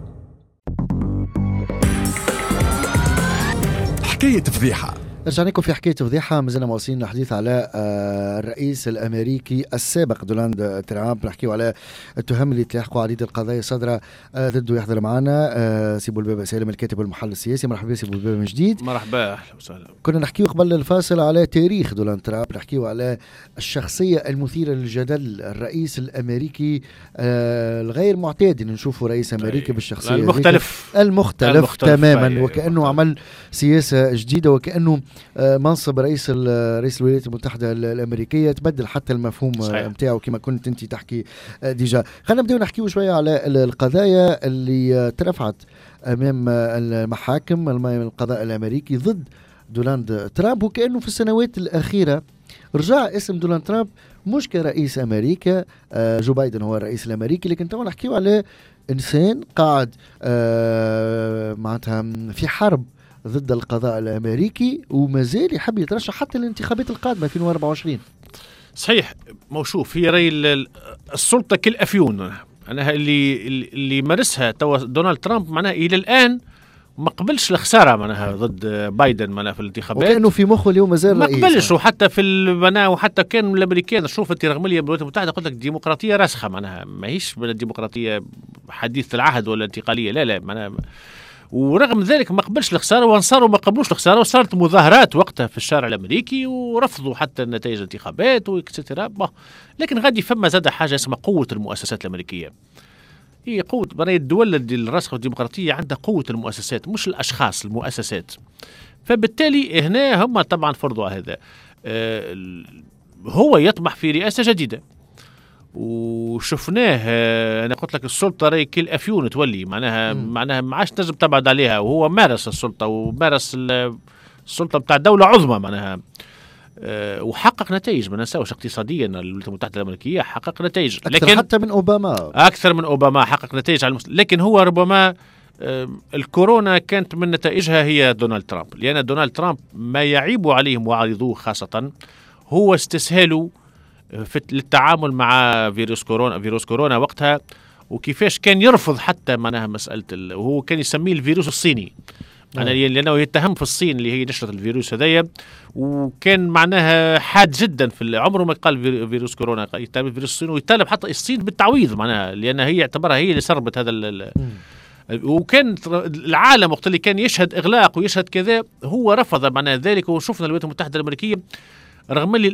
S1: حكاية فضيحة.
S2: رجعنا لكم في حكاية فضيحة. مازلنا مواصلين الحديث على الرئيس الأمريكي السابق دونالد ترامب. نحكيو على التهم اللي تلاحقوا عديد القضايا صادرة ضده. يحضر معنا سي بولبابة سالم الكاتب والمحلل السياسي. مرحبا سي بولبابة من جديد.
S4: مرحبا أهلا وسهلا.
S2: كنا نحكيو قبل الفاصل على تاريخ دونالد ترامب، نحكيو على الشخصية المثيرة للجدل، الرئيس الأمريكي الغير معتاد نشوفه رئيس أمريكي بالشخصية المختلف تماما، وكأنه عمل سياسة جديدة وكأنه منصب رئيس الولايات المتحدة الأمريكية تبدل حتى المفهوم متاعه كما كنت انت تحكي ديجا. خلينا نبداو نحكيو شوية على القضايا اللي ترفعت أمام المحاكم القضاء الأمريكي ضد دونالد ترامب، وكأنه في السنوات الأخيرة رجع اسم دونالد ترامب مش كرئيس أمريكا. جو بايدن هو الرئيس الأمريكي، لكن تو نحكيو على إنسان قاعد معناتها في حرب ضد القضاء الأمريكي، ومازال يحب يترشح حتى الانتخابات القادمة 2024.
S4: صحيح. موشوف هي راي السلطة كالأفيون، أنا اللي مارسها دونالد ترامب معناها إلى الآن ما قبلش الخسارة معناها ضد بايدن معناها في الانتخابات،
S2: وكأنه في مخه اليوم مازال
S4: ما
S2: رئيس.
S4: قبلش. وحتى في معناها وحتى كان الأمريكان شوف أنت رغم الولايات المتحدة قلت لك ديمقراطية راسخة معناها ماهيش ديمقراطية حديث العهد ولا انتقالية، لا معناها. ورغم ذلك ما قبلش الخسارة، وانصاروا ما قبلوش الخسارة، وصارت مظاهرات وقتها في الشارع الأمريكي ورفضوا حتى نتائج الانتخابات وكتيرا. لكن غادي فما زاد حاجة اسمها قوة المؤسسات الأمريكية. هي قوة الدول الراسخة والديمقراطية عندها قوة المؤسسات مش الأشخاص، المؤسسات. فبالتالي هنا هم طبعا فرضوا هذا. هو يطمح في رئاسة جديدة، وشفناه. انا قلت لك السلطه راهي كل افيون تولي معناها ما عادش تنجم تبعد عليها، وهو مارس السلطه ومارس السلطه بتاع دوله عظمى معناها. وحقق نتائج ما ننساوش اقتصاديا. الولايات المتحده الامريكيه حقق نتائج
S2: لكن حتى من اوباما،
S4: اكثر من اوباما حقق نتائج على لكن هو ربما الكورونا كانت من نتائجها هي دونالد ترامب، لان دونالد ترامب ما يعيب عليه معارضوه خاصه هو استسهاله للتعامل مع فيروس كورونا وقتها، وكيفاش كان يرفض حتى معناها مسألة وهو كان يسميه الفيروس الصيني. لأنه يتهم في الصين اللي هي نشرة الفيروس هذايا، وكان معناها حاد جدا في عمره ما قال فيروس كورونا، يتهم فيروس الصين، ويطالب حتى الصين بالتعويض معناها، لأن هي يعتبرها هي اللي سربت هذا وكان العالم وقت اللي كان يشهد إغلاق ويشهد كذا هو رفض معناها ذلك. وشوفنا الولايات المتحدة الأمريكية رغم اللي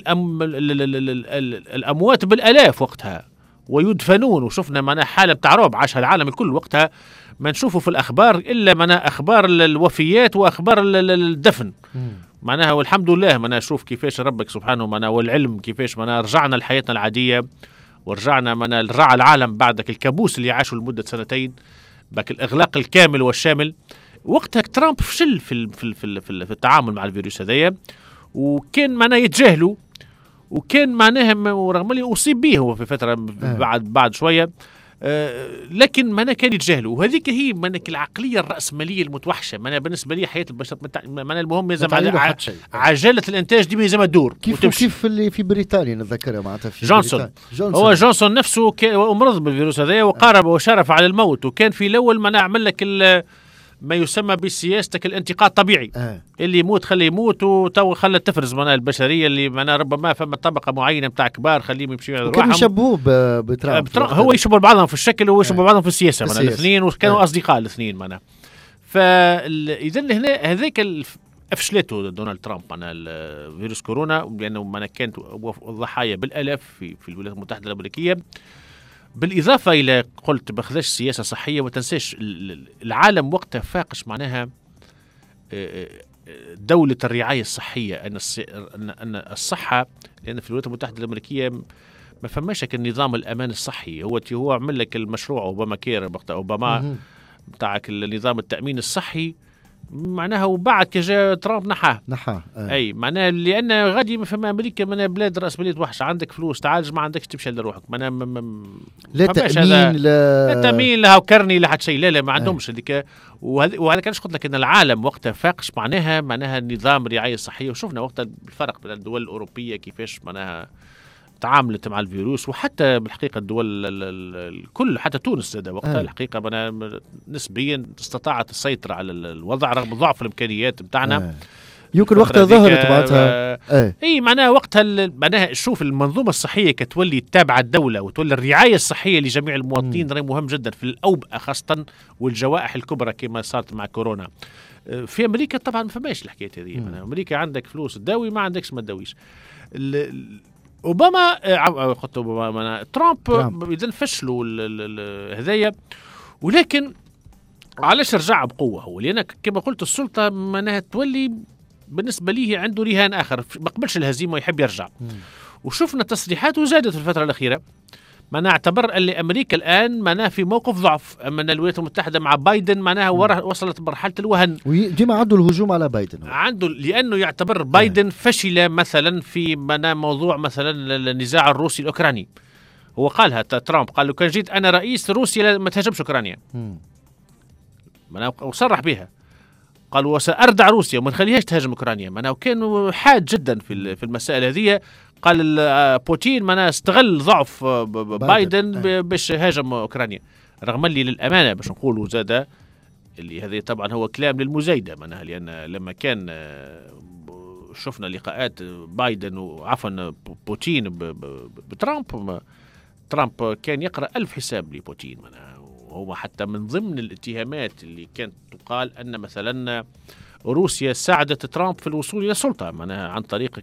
S4: الأموات بالآلاف وقتها ويدفنون، وشفنا معناها حالة بتاع رعب عاشها العالم الكل وقتها، ما نشوفه في الأخبار إلا معناها أخبار الوفيات وأخبار الدفن معناها. والحمد لله معناها شوف كيفاش ربك سبحانه معناها والعلم كيفاش معناها رجعنا لحياتنا العادية، ورجعنا معناها رجع العالم بعدك الكابوس اللي عاشوا لمدة سنتين باك الإغلاق الكامل والشامل. وقتها ترامب فشل في التعامل مع الفيروس هذايا، وكان معناه يتجاهلوا، وكان معناها ورغم اللي أصيب به هو في فترة بعد شوية، لكن معناه كان يتجاهلوا. وهذيك هي معناه العقلية الرأسمالية المتوحشة. معناه بالنسبة لي حياة البشر معناه المهم يلزم عجلة الإنتاج ديما يلزم تدور
S2: كيف اللي في بريطانيا نتذكرها معناتها في
S4: جونسون. هو جونسون نفسه مرض بالفيروس هذا وقارب وشرف على الموت، وكان في الأول معناه عمل لك ما يسمى بسياستك الانتقاء الطبيعي. اللي يموت خليه يموت، وتو خلت تفرز معناها البشريه اللي معناها ربما فما طبقه معينه نتاع كبار خليهم يمشيوا على روحهم.
S2: كانوا يشبهوه بترامب،
S4: هو يشبه بعضهم في الشكل وهو يشبه بعضهم في السياسه معناها الاثنين، وكانوا اصدقاء الاثنين معناها. فاذا هنا هذاك افشلته دونالد ترامب معناها فيروس كورونا، لانه معناها كانت الضحايا بالالاف في الولايات المتحده الامريكيه. بالإضافة إلى قلت بخذش سياسة صحية، وتنساش العالم وقتها فاقش معناها دولة الرعاية الصحية، أن الصحة، لأن في الولايات المتحدة الأمريكية ما فماش النظام الأمان الصحي. هو عمل لك المشروع أوباما كير وقت أوباما بتاعك النظام التأمين الصحي معناها، وبعد كجا ترامب نحاه اي معناها، لان غادي فما امريكا معناها بلاد راسماليه وحشه، عندك فلوس تعالج ما عندكش تمشي لروحك معناها
S2: لا تامين
S4: لا تامين لا وكرني لا حد شيء، لا ما عندهمش هذيك. وهذا كانش قلت لك ان العالم وقتها فاقش معناها نظام رعايه صحيه. وشفنا وقتها الفرق بين الدول الاوروبيه كيفاش معناها تعاملت مع الفيروس، وحتى بالحقيقة الدول الكل حتى تونس زاد وقتها الحقيقة نسبيا استطاعت السيطرة على الوضع رغم ضعف الإمكانيات بتاعنا.
S2: يمكن وقتها ظهرت بعدها
S4: اي معناها وقتها معناها شوف المنظومة الصحية كتولي تابعة الدولة وتولي الرعاية الصحية لجميع المواطنين راهي مهم جدا في الأوبئة خاصة والجوائح الكبرى كما صارت مع كورونا. في أمريكا طبعا ما فماش الحكاية هذه. أمريكا عندك فلوس تداوي ما عندكش ما تداويش. اوباما قلت اوباما ترامب اذا فشلوا هذايا، ولكن علاش رجع بقوه هو؟ لان كما قلت السلطه معناها تولي بالنسبه ليه عنده رهان اخر، ما قبلش الهزيمه ويحب يرجع. وشفنا تصريحاته زادت في الفتره الاخيره، معناها اعتبر ان امريكا الان معناها في موقف ضعف من الولايات المتحده مع بايدن، معناها وصلت مرحله الوهن.
S2: وديما عنده الهجوم على بايدن،
S4: عنده لانه يعتبر بايدن فشل مثلا في موضوع مثلا النزاع الروسي الاوكراني. هو قالها ترامب، قال لو كان جيت انا رئيس روسيا ما تهاجمش اوكرانيا، وصرح بها. قالوا وسأردع روسيا وما نخليهاش تهاجم أوكرانيا. معناها كانوا حاد جدا في المسائل هذه. قال بوتين معناها استغل ضعف بايدن باش هاجم أوكرانيا، رغم اللي للأمانة باش نقولوا زادة اللي هذه طبعا هو كلام للمزايدة معناها، لأن لما كان شفنا لقاءات بايدن وعفوا بوتين بترامب، ترامب كان يقرأ 1000 حساب لبوتين معناها. وهو حتى من ضمن الاتهامات اللي كانت تقال أن مثلا روسيا ساعدت ترامب في الوصول إلى السلطة معناها عن طريق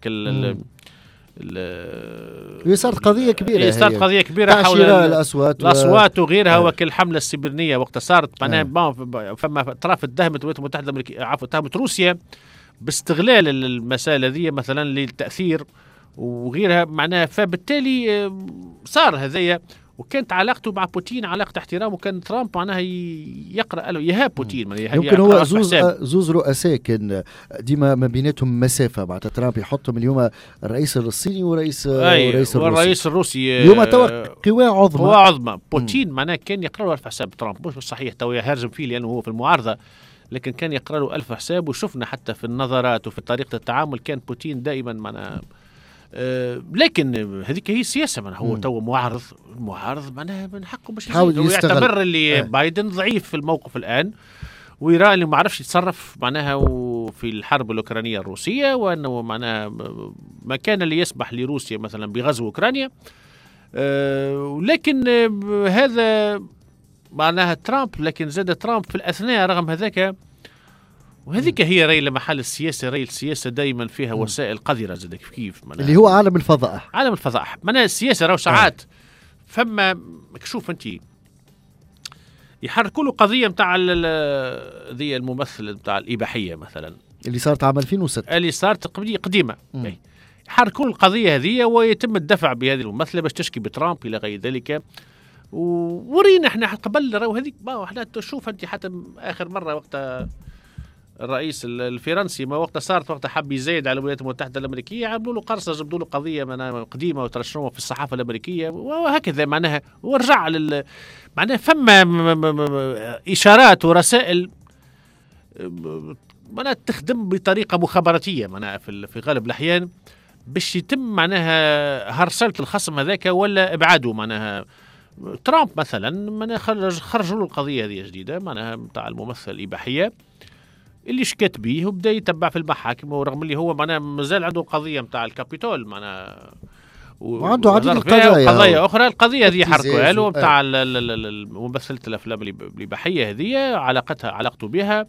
S2: صارت قضية كبيرة،
S4: صارت قضية كبيرة حول الأصوات وغيرها وكالحملة السيبرانية وقت صارت معناها فما طرف اتهمت الولايات المتحدة الأمريكية اتهمت روسيا باستغلال المسألة هذه مثلا للتأثير وغيرها معناها. فبالتالي صار هذايا، وكانت علاقته مع بوتين علاقة احترام، وكان ترامب معناها يقرأ له يهاب بوتين
S2: يمكن هو زوز رؤساء كان ديما ما بيناتهم مسافة. بعد ترامب يحطهم اليوم الرئيس الصيني والرئيس الروسي اليوم توا قوى عظمى.
S4: بوتين معناها كان يقرأ له 1000 حساب ترامب، مش صحيح توا هارجم فيه لأنه هو في المعارضة، لكن كان يقرأ له 1000 حساب. وشفنا حتى في النظرات وفي طريقة التعامل كان بوتين دائما معناها لكن هذيك هي السياسة معناها. هو تو معارض معناها من حقه باش يعتبر اللي بايدن ضعيف في الموقف الآن، ويرى اللي ما عرفش يتصرف معناها في الحرب الأوكرانية الروسية، وأنه معناها ما كان اللي يسمح لروسيا مثلا بغزو أوكرانيا. لكن هذا معناها ترامب، لكن زاد ترامب في الأثناء رغم هذاك. وهذيك هي راي محل السياسة، راي السياسة دايما فيها وسائل قذرة زادك كيف
S2: اللي هو عالم الفضاء
S4: معناها السياسة راهو ساعات فما شوف انت يحركوا له قضية متاع ذي الممثل متاع الإباحية مثلا
S2: اللي صارت عام 2006
S4: اللي صارت قديمة يحركوا القضية هذه ويتم الدفع بهذه الممثلة باش تشكي بترامب إلى غير ذلك. ورينا احنا قبل راهو هذيك احنا تشوف انت حتى آخر مرة وقت الرئيس الفرنسي ما وقت صارت وقت حب يزايد على الولايات المتحدة الأمريكية عملوا له قرصة، جبدوا له قضية قديمة وترشحوها في الصحافة الأمريكية وهكذا معناها. ورجع معناها فما إشارات ورسائل معناها تخدم بطريقة مخابراتية معناها في غالب الأحيان باش يتم معناها هرسلة الخصم هذاك ولا إبعاده معناها. ترامب مثلا معناها خرجوا له القضية هذه جديدة معناها متاع الممثل الإباحية اللي شكت بيه وبدا يتبع في المحاكم، ورغم اللي هو معناه مازال عنده القضيه نتاع الكابيتول معناه
S2: وعنده عديد القضايا
S4: اخرى. القضيه هذه حركوها له نتاع ممثله الافلام الاباحيه هذه علاقته بها.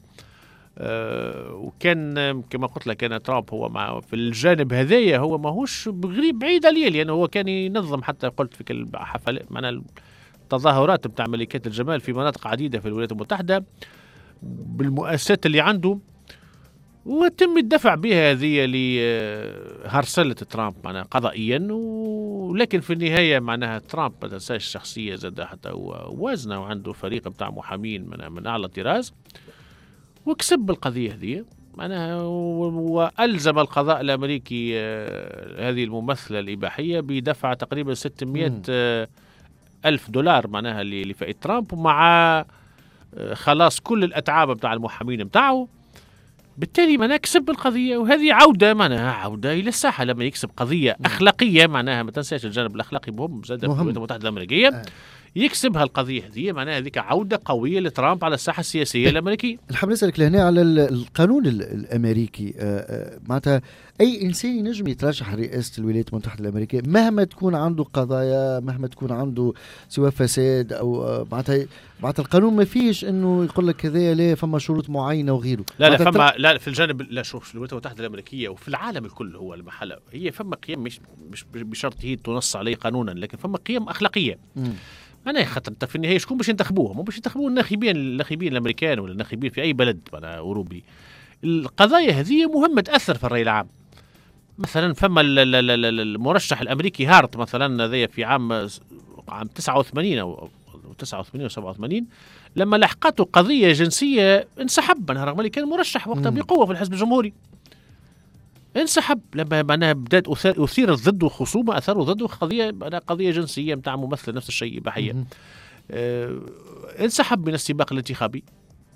S4: وكان كما قلت لك كان ترامب هو مع في الجانب هذايا هو ماهوش غريب بعيد عليه، لانه هو كان ينظم حتى قلت في الحفلات معناه التظاهرات نتاع ملكات الجمال في مناطق عديده في الولايات المتحده بالمؤسسات اللي عنده، وتم الدفع بها هذه لهرسلة ترامب معناها قضائيا. ولكن في النهاية معناها ترامب ما تنساش شخصية زاد حتى هو وازنة وعنده فريق بتاع محامين من أعلى طراز، وكسب القضية هذه معناها وألزم القضاء الأمريكي هذه الممثلة الإباحية بدفع تقريبا 600 ألف دولار معناها لفائدة ترامب، ومع خلاص كل الأتعاب بتاع المحامين بتاعه. بالتالي معناها كسب القضية، وهذه عودة معناها عودة إلى الساحة لما يكسب قضية أخلاقية معناها ما تنساش الجانب الأخلاقي مهم زاد في الولايات المتحدة الأمريكية يكسبها القضية هذه معناها هذيك عودة قوية لترامب على الساحة السياسية الأمريكية.
S2: الحب نسألك لهنا على القانون الأمريكي معناتها أي إنسان ينجم يترشح رئاسة الولايات المتحدة الأمريكية مهما تكون عنده قضايا مهما تكون عنده سواء فساد أو معناتها القانون ما فيش إنه يقول لك كذا لا فما شروط معينة وغيره.
S4: لا فما لا في الجانب لا شوف الولايات المتحدة الأمريكية وفي العالم الكل هو المحل هي فما قيم مش بشرط هي تنص عليه قانونا، لكن فما قيم أخلاقية. أنا خاطر في النهاية شكون باش ينتخبوهم؟ مو باش ينتخبوا الناخبين الأمريكان ولا الناخبين في أي بلد أوروبي. القضايا هذه مهمة تأثر في الرأي العام. مثلا فما المرشح الأمريكي هارت مثلا ذي في عام 89 أو 89 و 87 لما لحقته قضية جنسية انسحب منها رغم اللي كان مرشح وقتها بقوة في الحزب الجمهوري. انسحب لما معناها بدات أثير ضد الخصومة أثاروا ضده قضية جنسية متاع ممثل نفس الشيء إباحية. انسحب من السباق الانتخابي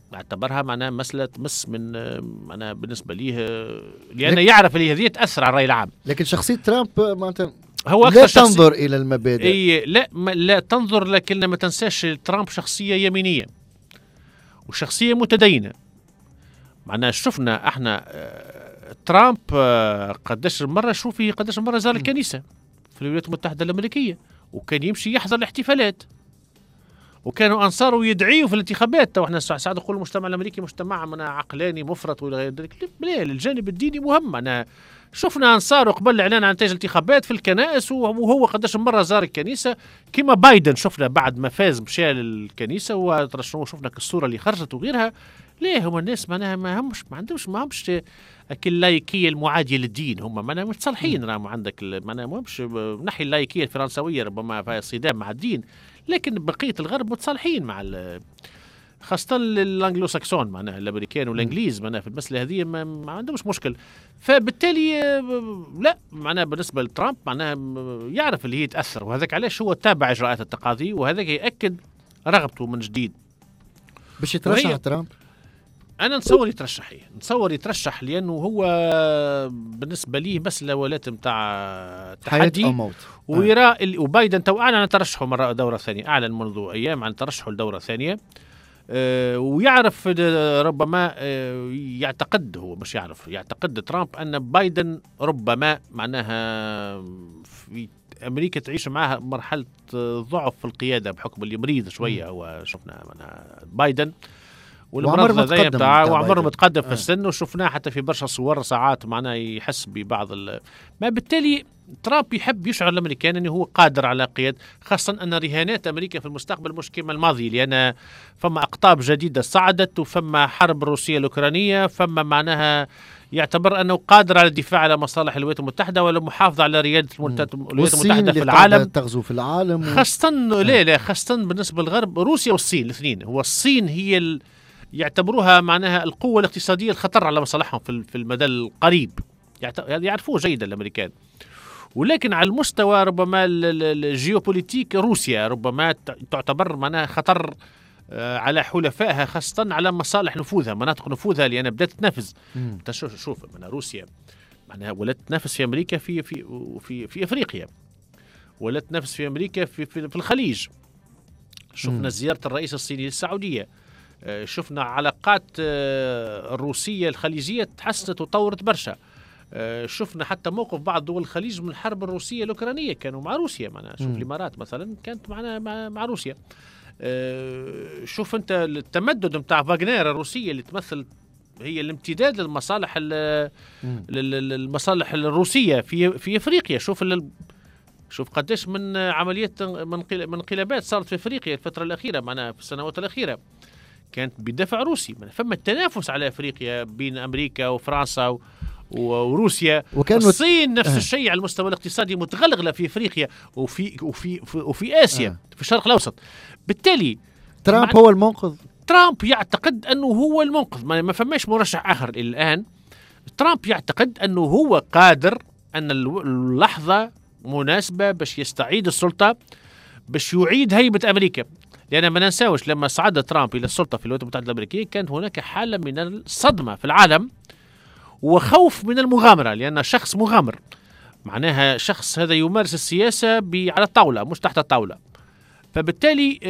S4: اعتبرها معناها مسألة تمس من معناها بالنسبة ليه، لأنه يعرف اللي هذه تأثر على الرأي العام.
S2: لكن شخصية ترامب معناتها
S4: هو
S2: لا تنظر إلى المبادئ.
S4: لا تنظر، لكن ما تنساش ترامب شخصية يمينية وشخصية متدينة. معناها شفنا احنا ترامب قداش مرة زار الكنيسة في الولايات المتحدة الأمريكية، وكان يمشي يحضر الاحتفالات، وكانوا أنصاره يدعيوا في الانتخابات. واحنا ساعات نقول المجتمع الأمريكي مجتمع عقلاني مفرط ولا غير ذلك. لا، الجانب الديني مهم. أنا شفنا أنصاره قبل الإعلان عن نتائج الانتخابات في الكنائس، وهو قداش مرة زار الكنيسة. كما بايدن شفنا بعد ما فاز مشى للكنيسة وترشحوا، شفنا الصورة اللي خرجت وغيرها. ليه هم الناس معناها ما همش اللايكية المعادية للدين. هم معناها متصالحين. راهم عندك معناها ما همش ناحية اللايكية الفرنسوية ربما فيها صدام مع الدين، لكن بقية الغرب متصالحين مع خاصة الانجلو ساكسون معناها الامريكان والانجليز معناها في المسألة هذه ما عندهمش مشكل. فبالتالي لا معناها بالنسبة لترامب معناها يعرف اللي هي تأثر، وهذاك علاش هو تابع إجراءات التقاضي، وهذاك يأكد رغبته من جديد
S2: باش يترشح ترامب.
S4: أنا نتصور يترشح لأنه هو بالنسبة ليه مسألة ولات متاع تحدي
S2: أو موت.
S4: ويرى وبايدن تو أعلن عن ترشحه مرة دورة ثانية، أعلن منذ أيام عن ترشحه لدورة ثانية. ويعرف ربما يعتقد، هو مش يعتقد ترامب أن بايدن ربما معناها في أمريكا تعيش معها مرحلة ضعف في القيادة بحكم اللي مريض شوية. هو شفنا بايدن والمرض هذايا بتاعه وعمره متقدم في السن، وشفناه حتى في برشا صور ساعات معناه يحس ببعض ما. بالتالي ترامب يحب يشعر الامريكان انه هو قادر على قيادة، خاصة ان رهانات امريكا في المستقبل مش كما الماضي، لان فما اقطاب جديدة صعدت، وفما حرب روسية الاوكرانية، فما معناها يعتبر انه قادر على الدفاع على مصالح الولايات المتحدة ولا محافظة على ريادة الولايات المتحدة في العالم،
S2: تغزو في العالم
S4: خاصة لا خاصة بالنسبة للغرب روسيا والصين الاثنين. هو الصين هي يعتبروها معناها القوة الاقتصادية الخطر على مصالحهم في المدى القريب، يعرفوه جيدا الأمريكان. ولكن على المستوى ربما الجيوبوليتيك روسيا ربما تعتبر معناها خطر على حلفائها، خاصة على مصالح نفوذها، مناطق نفوذها، لأن بدأت تنافس. شوف من روسيا معناها ولا تنافس في أمريكا في أفريقيا، ولا تنافس في أمريكا في الخليج. شفنا زيارة الرئيس الصيني للسعودية، شفنا علاقات الروسية الخليجية تحسنت وطورت برشا. شفنا حتى موقف بعض دول الخليج من الحرب الروسية الأوكرانية كانوا مع روسيا. معنا شوف الإمارات مثلا كانت معنا مع روسيا. شوف أنت التمدد متاع فاغنير الروسية اللي تمثل هي الامتداد للمصالح المصالح الروسية في أفريقيا. شوف قديش من عمليات من انقلابات صارت في أفريقيا الفترة الأخيرة، معنا في السنوات الأخيرة كانت بدفع روسي. فما التنافس على أفريقيا بين أمريكا وفرنسا وروسيا. الصين نفس الشيء على المستوى الاقتصادي متغلغلة في أفريقيا وفي آسيا في الشرق الأوسط. بالتالي
S2: ترامب هو المنقذ.
S4: ترامب يعتقد أنه هو المنقذ، ما فماش مرشح آخر إلى الآن. ترامب يعتقد أنه هو قادر، أن اللحظة مناسبة باش يستعيد السلطة، باش يعيد هيبة أمريكا. لأن ما ننساوش لما صعد ترامب إلى السلطة في الولايات المتحدة الأمريكية كانت هناك حالة من الصدمة في العالم وخوف من المغامرة، لأن شخص مغامر معناها شخص هذا يمارس السياسة على الطاولة مش تحت الطاولة. فبالتالي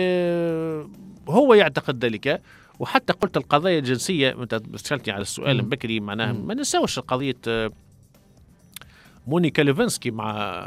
S4: هو يعتقد ذلك. وحتى قلت القضايا الجنسية، أنت سألتني على السؤال بكري، معناها ما ننساوش قضية مونيكا ليفينسكي مع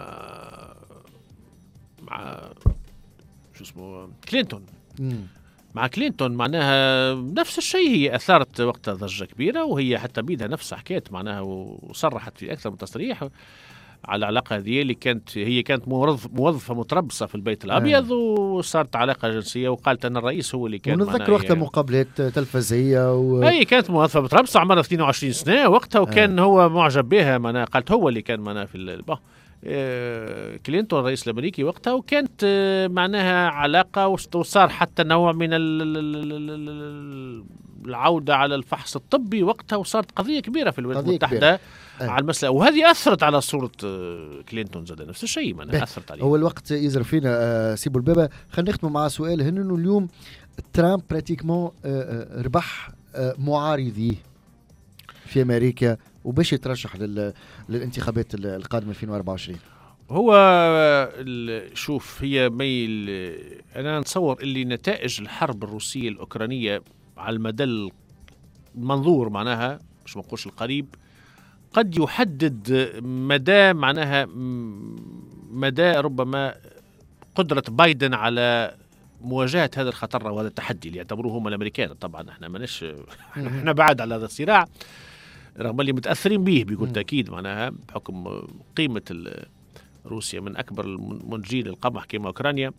S4: شو اسمه كلينتون. مع كلينتون معناها نفس الشيء، هي أثارت وقتها ضجة كبيرة، وهي حتى بيدها نفسها حكيت معناها وصرحت في أكثر من تصريح على العلاقة هذه اللي كانت موظفة متربصة في البيت الأبيض وصارت علاقة جنسية، وقالت أن الرئيس هو اللي كان.
S2: ونتذكر وقتها مقابلات تلفزية
S4: أي كانت موظفة متربصة عمرها 22 سنة وقتها، وكان هو معجب بها معناها، قالت هو اللي كان معناها في كلينتون الرئيس الأمريكي وقتها، وكانت معناها علاقة وصار حتى نوع من العودة على الفحص الطبي وقتها، وصارت قضية كبيرة في الولايات المتحدة
S2: كبيرة.
S4: على المسألة، وهذه أثرت على صورة كلينتون زاد نفس الشيء، ما أثرت عليه.
S2: هو الوقت يزرف فينا سيبوا البابا. خلينا نختم مع سؤال، إنه اليوم ترامب براتيكمون ربح معارضيه في أمريكا وباش يترشح للانتخابات القادمة 2024.
S4: هو شوف، هي ميل، أنا نتصور اللي نتائج الحرب الروسية الأوكرانية على المدى المنظور معناها مش منقولش القريب قد يحدد مدى معناها مدى ربما قدرة بايدن على مواجهة هذا الخطر وهذا التحدي اللي يعتبروه هم الأمريكان. طبعا احنا ماناش احنا بعد على هذا الصراع رغم اللي متأثرين به بكل تأكيد معناها بحكم قيمة روسيا من أكبر المنتجين للقمح كما أوكرانيا.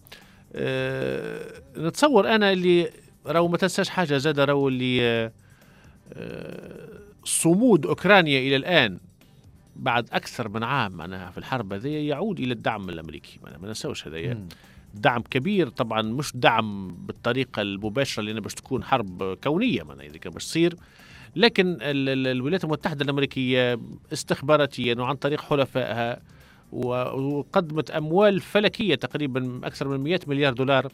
S4: نتصور أنا اللي راهو ما تنساش حاجة زاد، راهو اللي صمود أوكرانيا إلى الآن بعد أكثر من عام معناها في الحرب هذه يعود إلى الدعم الأمريكي. ما ننساوش هذا دعم كبير، طبعا مش دعم بالطريقة المباشرة لأنه باش تكون حرب كونية معناها إذا كان باش تصير، لكن الولايات المتحدة الأمريكية استخباراتيا وعن طريق حلفائها وقدمت أموال فلكية تقريبا أكثر من 100 مليار دولار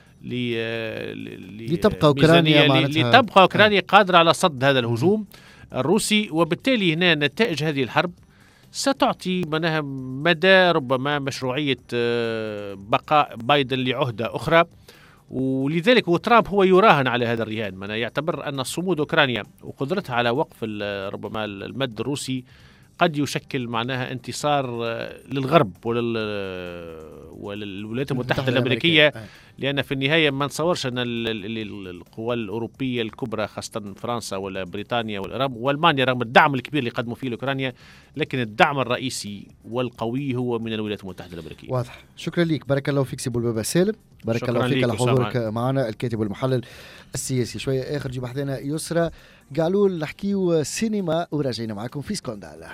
S2: لتبقى أوكرانيا
S4: لتبقى أوكرانيا قادرة على صد هذا الهجوم الروسي. وبالتالي هنا نتائج هذه الحرب ستعطي منها مدى ربما مشروعية بقاء بايدن لعهدة أخرى، ولذلك ترامب هو يراهن على هذا الرهان، من يعتبر أن صمود أوكرانيا وقدرتها على وقف ربما المد الروسي قد يشكل معناها انتصار للغرب وللولايات المتحدة الأمريكية، لأن في النهاية ما نتصورش أن القوى الأوروبية الكبرى خاصة فرنسا ولا بريطانيا والمانيا رغم الدعم الكبير اللي قدموا فيه لأوكرانيا، لكن الدعم الرئيسي والقوي هو من الولايات المتحدة الأمريكية.
S2: واضح. شكرا لك، بارك الله فيك سيبو البابا سالم، بارك الله فيك على حضورك معنا، الكاتب والمحلل السياسي. شوية آخر جي بحثنا يسرى قالوا نحكيو سينما وراجعين معكم في سكوندال.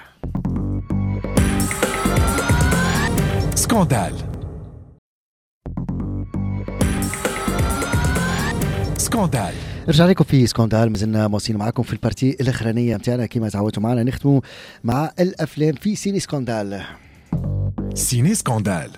S1: سكوندال سكوندال
S2: رجع لكم في سكوندال، مازلنا موصين معكم في البارتي الاخرانيه نتاعنا كما تعودتوا معنا نختموا مع الافلام في سيني سكوندال.
S1: سيني سكوندال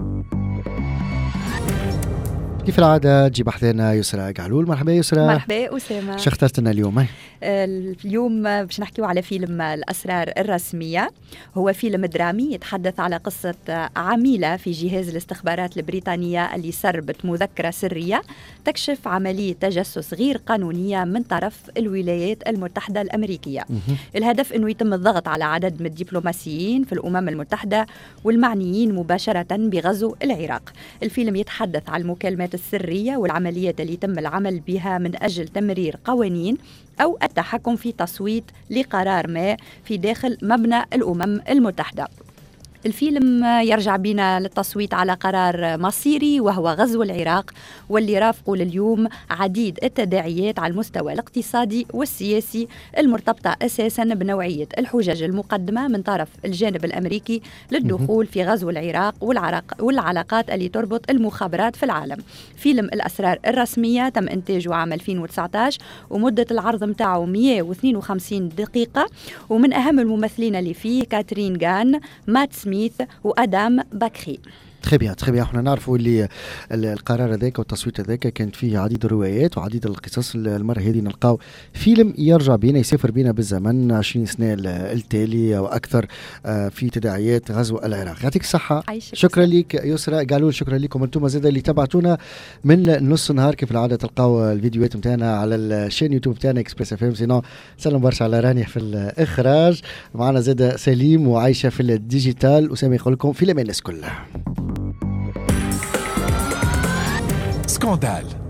S2: كيف العادة تجي بحثنا يسرى قعلول. مرحبا يسرى.
S5: مرحبا أسامة.
S2: شو اخترت لنا اليوم؟
S5: اليوم باش نحكيو على فيلم الأسرار الرسمية. هو فيلم درامي يتحدث على قصة عميلة في جهاز الاستخبارات البريطانية اللي سربت مذكرة سرية تكشف عملية تجسس غير قانونية من طرف الولايات المتحدة الأمريكية. الهدف أنه يتم الضغط على عدد من الدبلوماسيين في الأمم المتحدة والمعنيين مباشرة بغزو العراق. الفيلم يتحدث عن المكالمات السرية والعمليات اللي يتم العمل بها من أجل تمرير قوانين أو التحكم في تصويت لقرار ما في داخل مبنى الأمم المتحدة. الفيلم يرجع بنا للتصويت على قرار مصيري وهو غزو العراق، واللي رافقوا لليوم عديد التداعيات على المستوى الاقتصادي والسياسي المرتبطة أساسا بنوعية الحجج المقدمة من طرف الجانب الأمريكي للدخول في غزو العراق والعلاقات اللي تربط المخابرات في العالم. فيلم الأسرار الرسمية تم إنتاجه عام 2019 ومدة العرض متاعه 152 دقيقة، ومن أهم الممثلين اللي فيه كاترين غان، مات سميث وأدام باكري.
S2: تخي بيان احنا نعرفوا اللي القرار هذاك والتصويت هذاك كانت فيه عديد الروايات وعديد القصص. المرة هذه نلقاو فيلم يرجع بينا يسافر بينا بالزمن 20 سنة التالي أو أكثر في تداعيات غزو العراق. يعطيك الصحة. شكرا لك يسرى قالوا. شكرا لكم أنتم زادا اللي تابعتونا من نص نهار كيف العادة. تلقاو الفيديوهات متاعنا على الشين يوتيوب متاعنا اكسبريس اف ام. سينو سلام برشا على رانيا في الإخراج، معنا زادا سليم وعايشة في الديجيتال، وسامي يقول لكم في الأمان الناس كلها.
S1: سكوندال